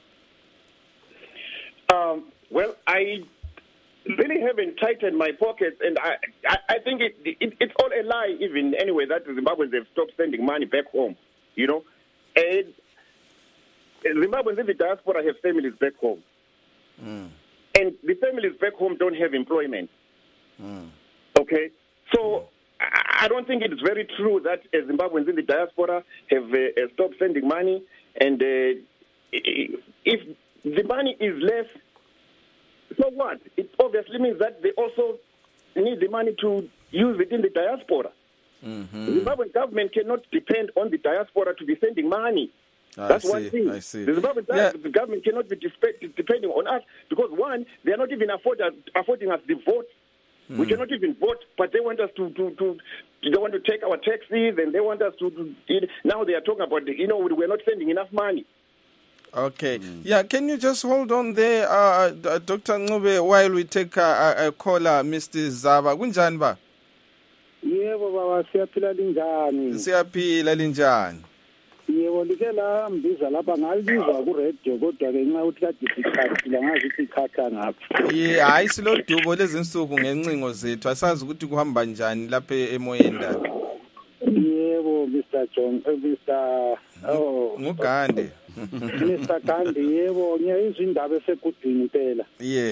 Well, I really haven't tightened my pockets, and I think it's all a lie even anyway that the Zimbabweans have stopped sending money back home, you know. And Zimbabweans in the diaspora have families back home. And the families back home don't have employment. Okay? So I don't think it's very true that Zimbabweans in the diaspora have stopped sending money, and if the money is less, so what? It obviously means that they also need the money to use it in the diaspora. The Zimbabwean government cannot depend on the diaspora to be sending money. That's one thing. I see. The Zimbabwean government cannot be depending on us because, one, they are not even affording us the vote. We cannot even vote, but they want us to they want to take our taxes, and they want us to now they are talking about, we're not sending enough money. Okay. Yeah, can you just hold on there, Dr. Ncube, while we take a caller, Mr. Zaba. Kunjani ba? Yebo baba, siyaphila linjani? Siyaphila linjani? Yebo yebo like la mbiza lapha ngalizwa ku radio kodwa ke nxa uthi kade sikhathile ngazi ukuthi ikhatha ngaphi. Hayi silodubo lezi insuku ngencingo zethu asazi ukuthi kuhamba njani lapha emoyeni ndaba. Yebo Mr. John Mr. Ngugande. Mr. Gandhi yebo ngiyizwa indaba esegudwini impela.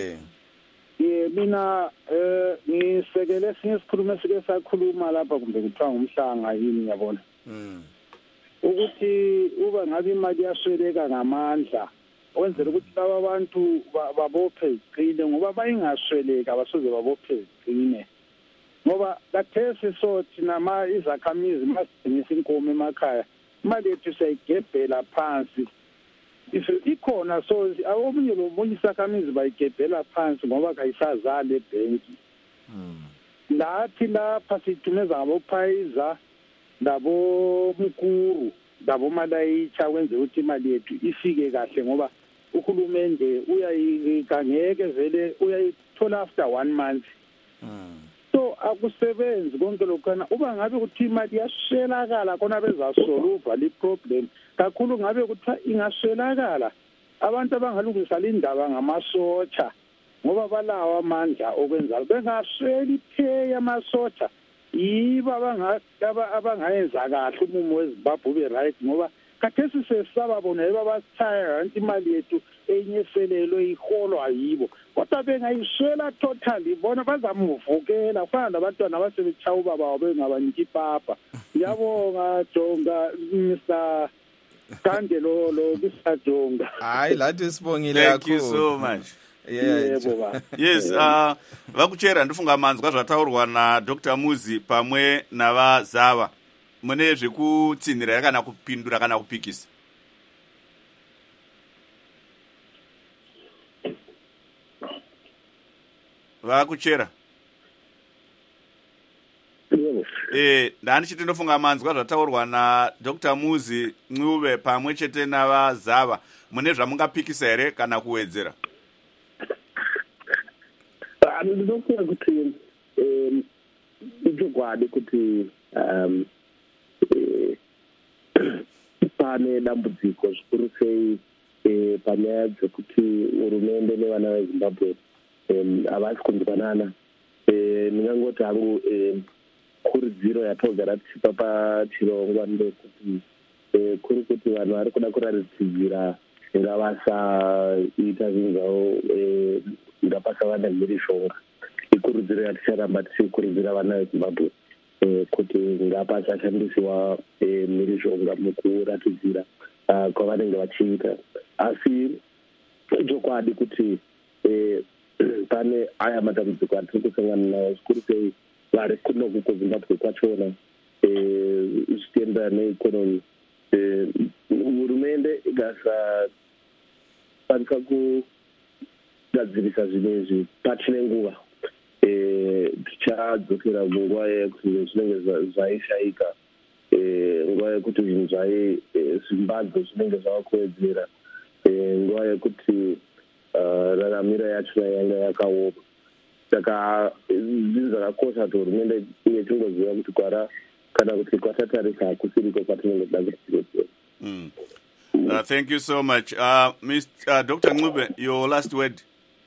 Mina ngisekele esinye isikhulumo esike sakhuluma lapha kumbe kuthiwa ngumhlanga yini yabona. Ukuthi uba ngabe imali yasweleka ngamandla wenzela ukuthi laba abantu babophe iqine ngoba bayingasweleka abasoze babophe iqine. Ngoba kathesi so thina izakhamizi masidingisa inkomo emakhaya imali yethu siyayigebhela phansi. Ikhona so omunye lomunye isakhamizi bayigebhela phansi ngoba kayisazali ebhenki. Lathi lapha sithumeza ngabophayiza labo mkuru labo malayicha wenze ukuthi imali yethu ifike kahle ngoba uhulumende uyayikangeke vele uyayithola after 1 month. So akusebenzi konke lokhana uba ngabe ukuthi imali yashelakala khona bezasolve le problem kakhulu ngabe ukuthi ingashelakala abantu abangalungisa indaba ngamasotsha ngoba balawa amandla okwenza bengasweli pay amasotsha yiba abangayenza kahle umumo weZimbabwe ube right ngoba kathesi sesaba bona ebabasithaya anti imali yettu enyeselelo iholwa yibo kodwa bengayishela totally bona bazamuvukela kufana nabantwana abasebechaya ubaba wabo bengabaniki ipapa. Ngiyabonga Jonga Mr. Kandelo Mr. Jonga. Hayi lathi sibongile kakhulu. Thank you so much. Yes, vakuchera ndifunga manzi kwazvataurwa na Dr. Muzi pamwe navazava mune zvekutsinhira kana kupindura kana kupikisa. Vakuchera. Ndani chiti ndofunga manzi kwazvataurwa na Dr. Muzi Ncube pamwe chete navazava mune zvamungapikisa here kana kuwedzera. Ndinofunga kuti ichokwadi kuti pane dambudziko zvikuru sei panyaya dzekuti hurumende nevana veZimbabwe havasi kunzwanana. Ndingangoti hangu kurudziro yatogara tichipa pachirongwa ndekuti kuri kuti vanhu vari kuda kuratidzira ngavasaita zvinhu zvavo ngapasavana mhirishonga. Ikurudziro yaticharamba tichikurudzira vana veZimbabwe kuti ngapasashandisiwa mhirishonga mukuratidzira kwavanenge vachiita. Asi chokwadi kuti pane aya matambudziko atiri kusangana nawo zvikuru sei vari kunoku kuZimbabwe kwachona zvichienderana neikonomi. Hurumende ikasakwanisa kugadzirisa zvinhu izvi pachine nguva tichadzokera munguva yekuti zvinenge zvaishayika, nguva yekuti zvinhu zvimbadzo zvinenge zvava kuwedzera, nguva yekuti raramiro yachona yanga yakaoma. Saka zvinhu zvakakosha kuti hurumende inge tingoziva kuti kwara kana kuti kwatatarisa hakusiriko kwatinenge toda kuti tirepera. Thank you so much. Dr. Ncube, your last word.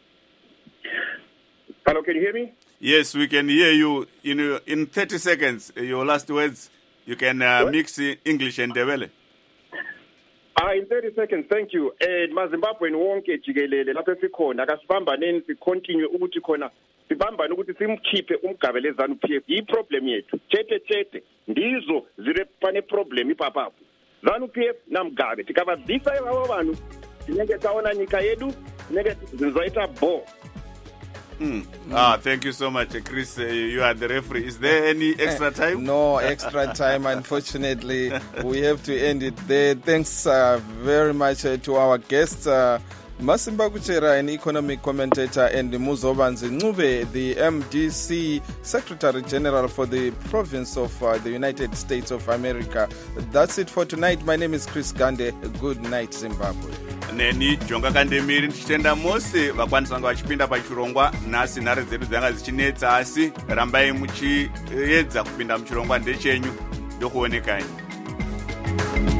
Hello, can you hear me? Yes, we can hear you. In 30 seconds, your last words. You can mix English and Ndebele. In 30 seconds, thank you. Mazimbabweni wonke jikelele lapho sikhona akasibambaneni sicontinue ukuthi khona sibambane ukuthi simkhiphe umgabele ZANU-PF. Yi-problem yethu. Tshete ndizo zirepane problem ipapapo. ZANU-PF namgabe tikavabvisa ivavo vanhu tinenge taona nyika yedu tinenge zvizoita bo. Thank you so much, Chris. You are the referee. Is there any extra time? No extra time, unfortunately. We have to end it there. Thanks very much to our guests, Masimba Kuchera, an economic commentator, and Muzobanzi Ncube, the MDC Secretary General for the province of the United States of America. That's it for tonight. My name is Chris Gande. Good night, Zimbabwe. Neni Jonga Kandemiri ndichitenda mose vakwanisa kunge vachipinda pachirongwa nhasi nhare dzedu dzanga dzichinetsa asi rambai muchiedza kupinda muchirongwa ndechenyu ndokuonekai.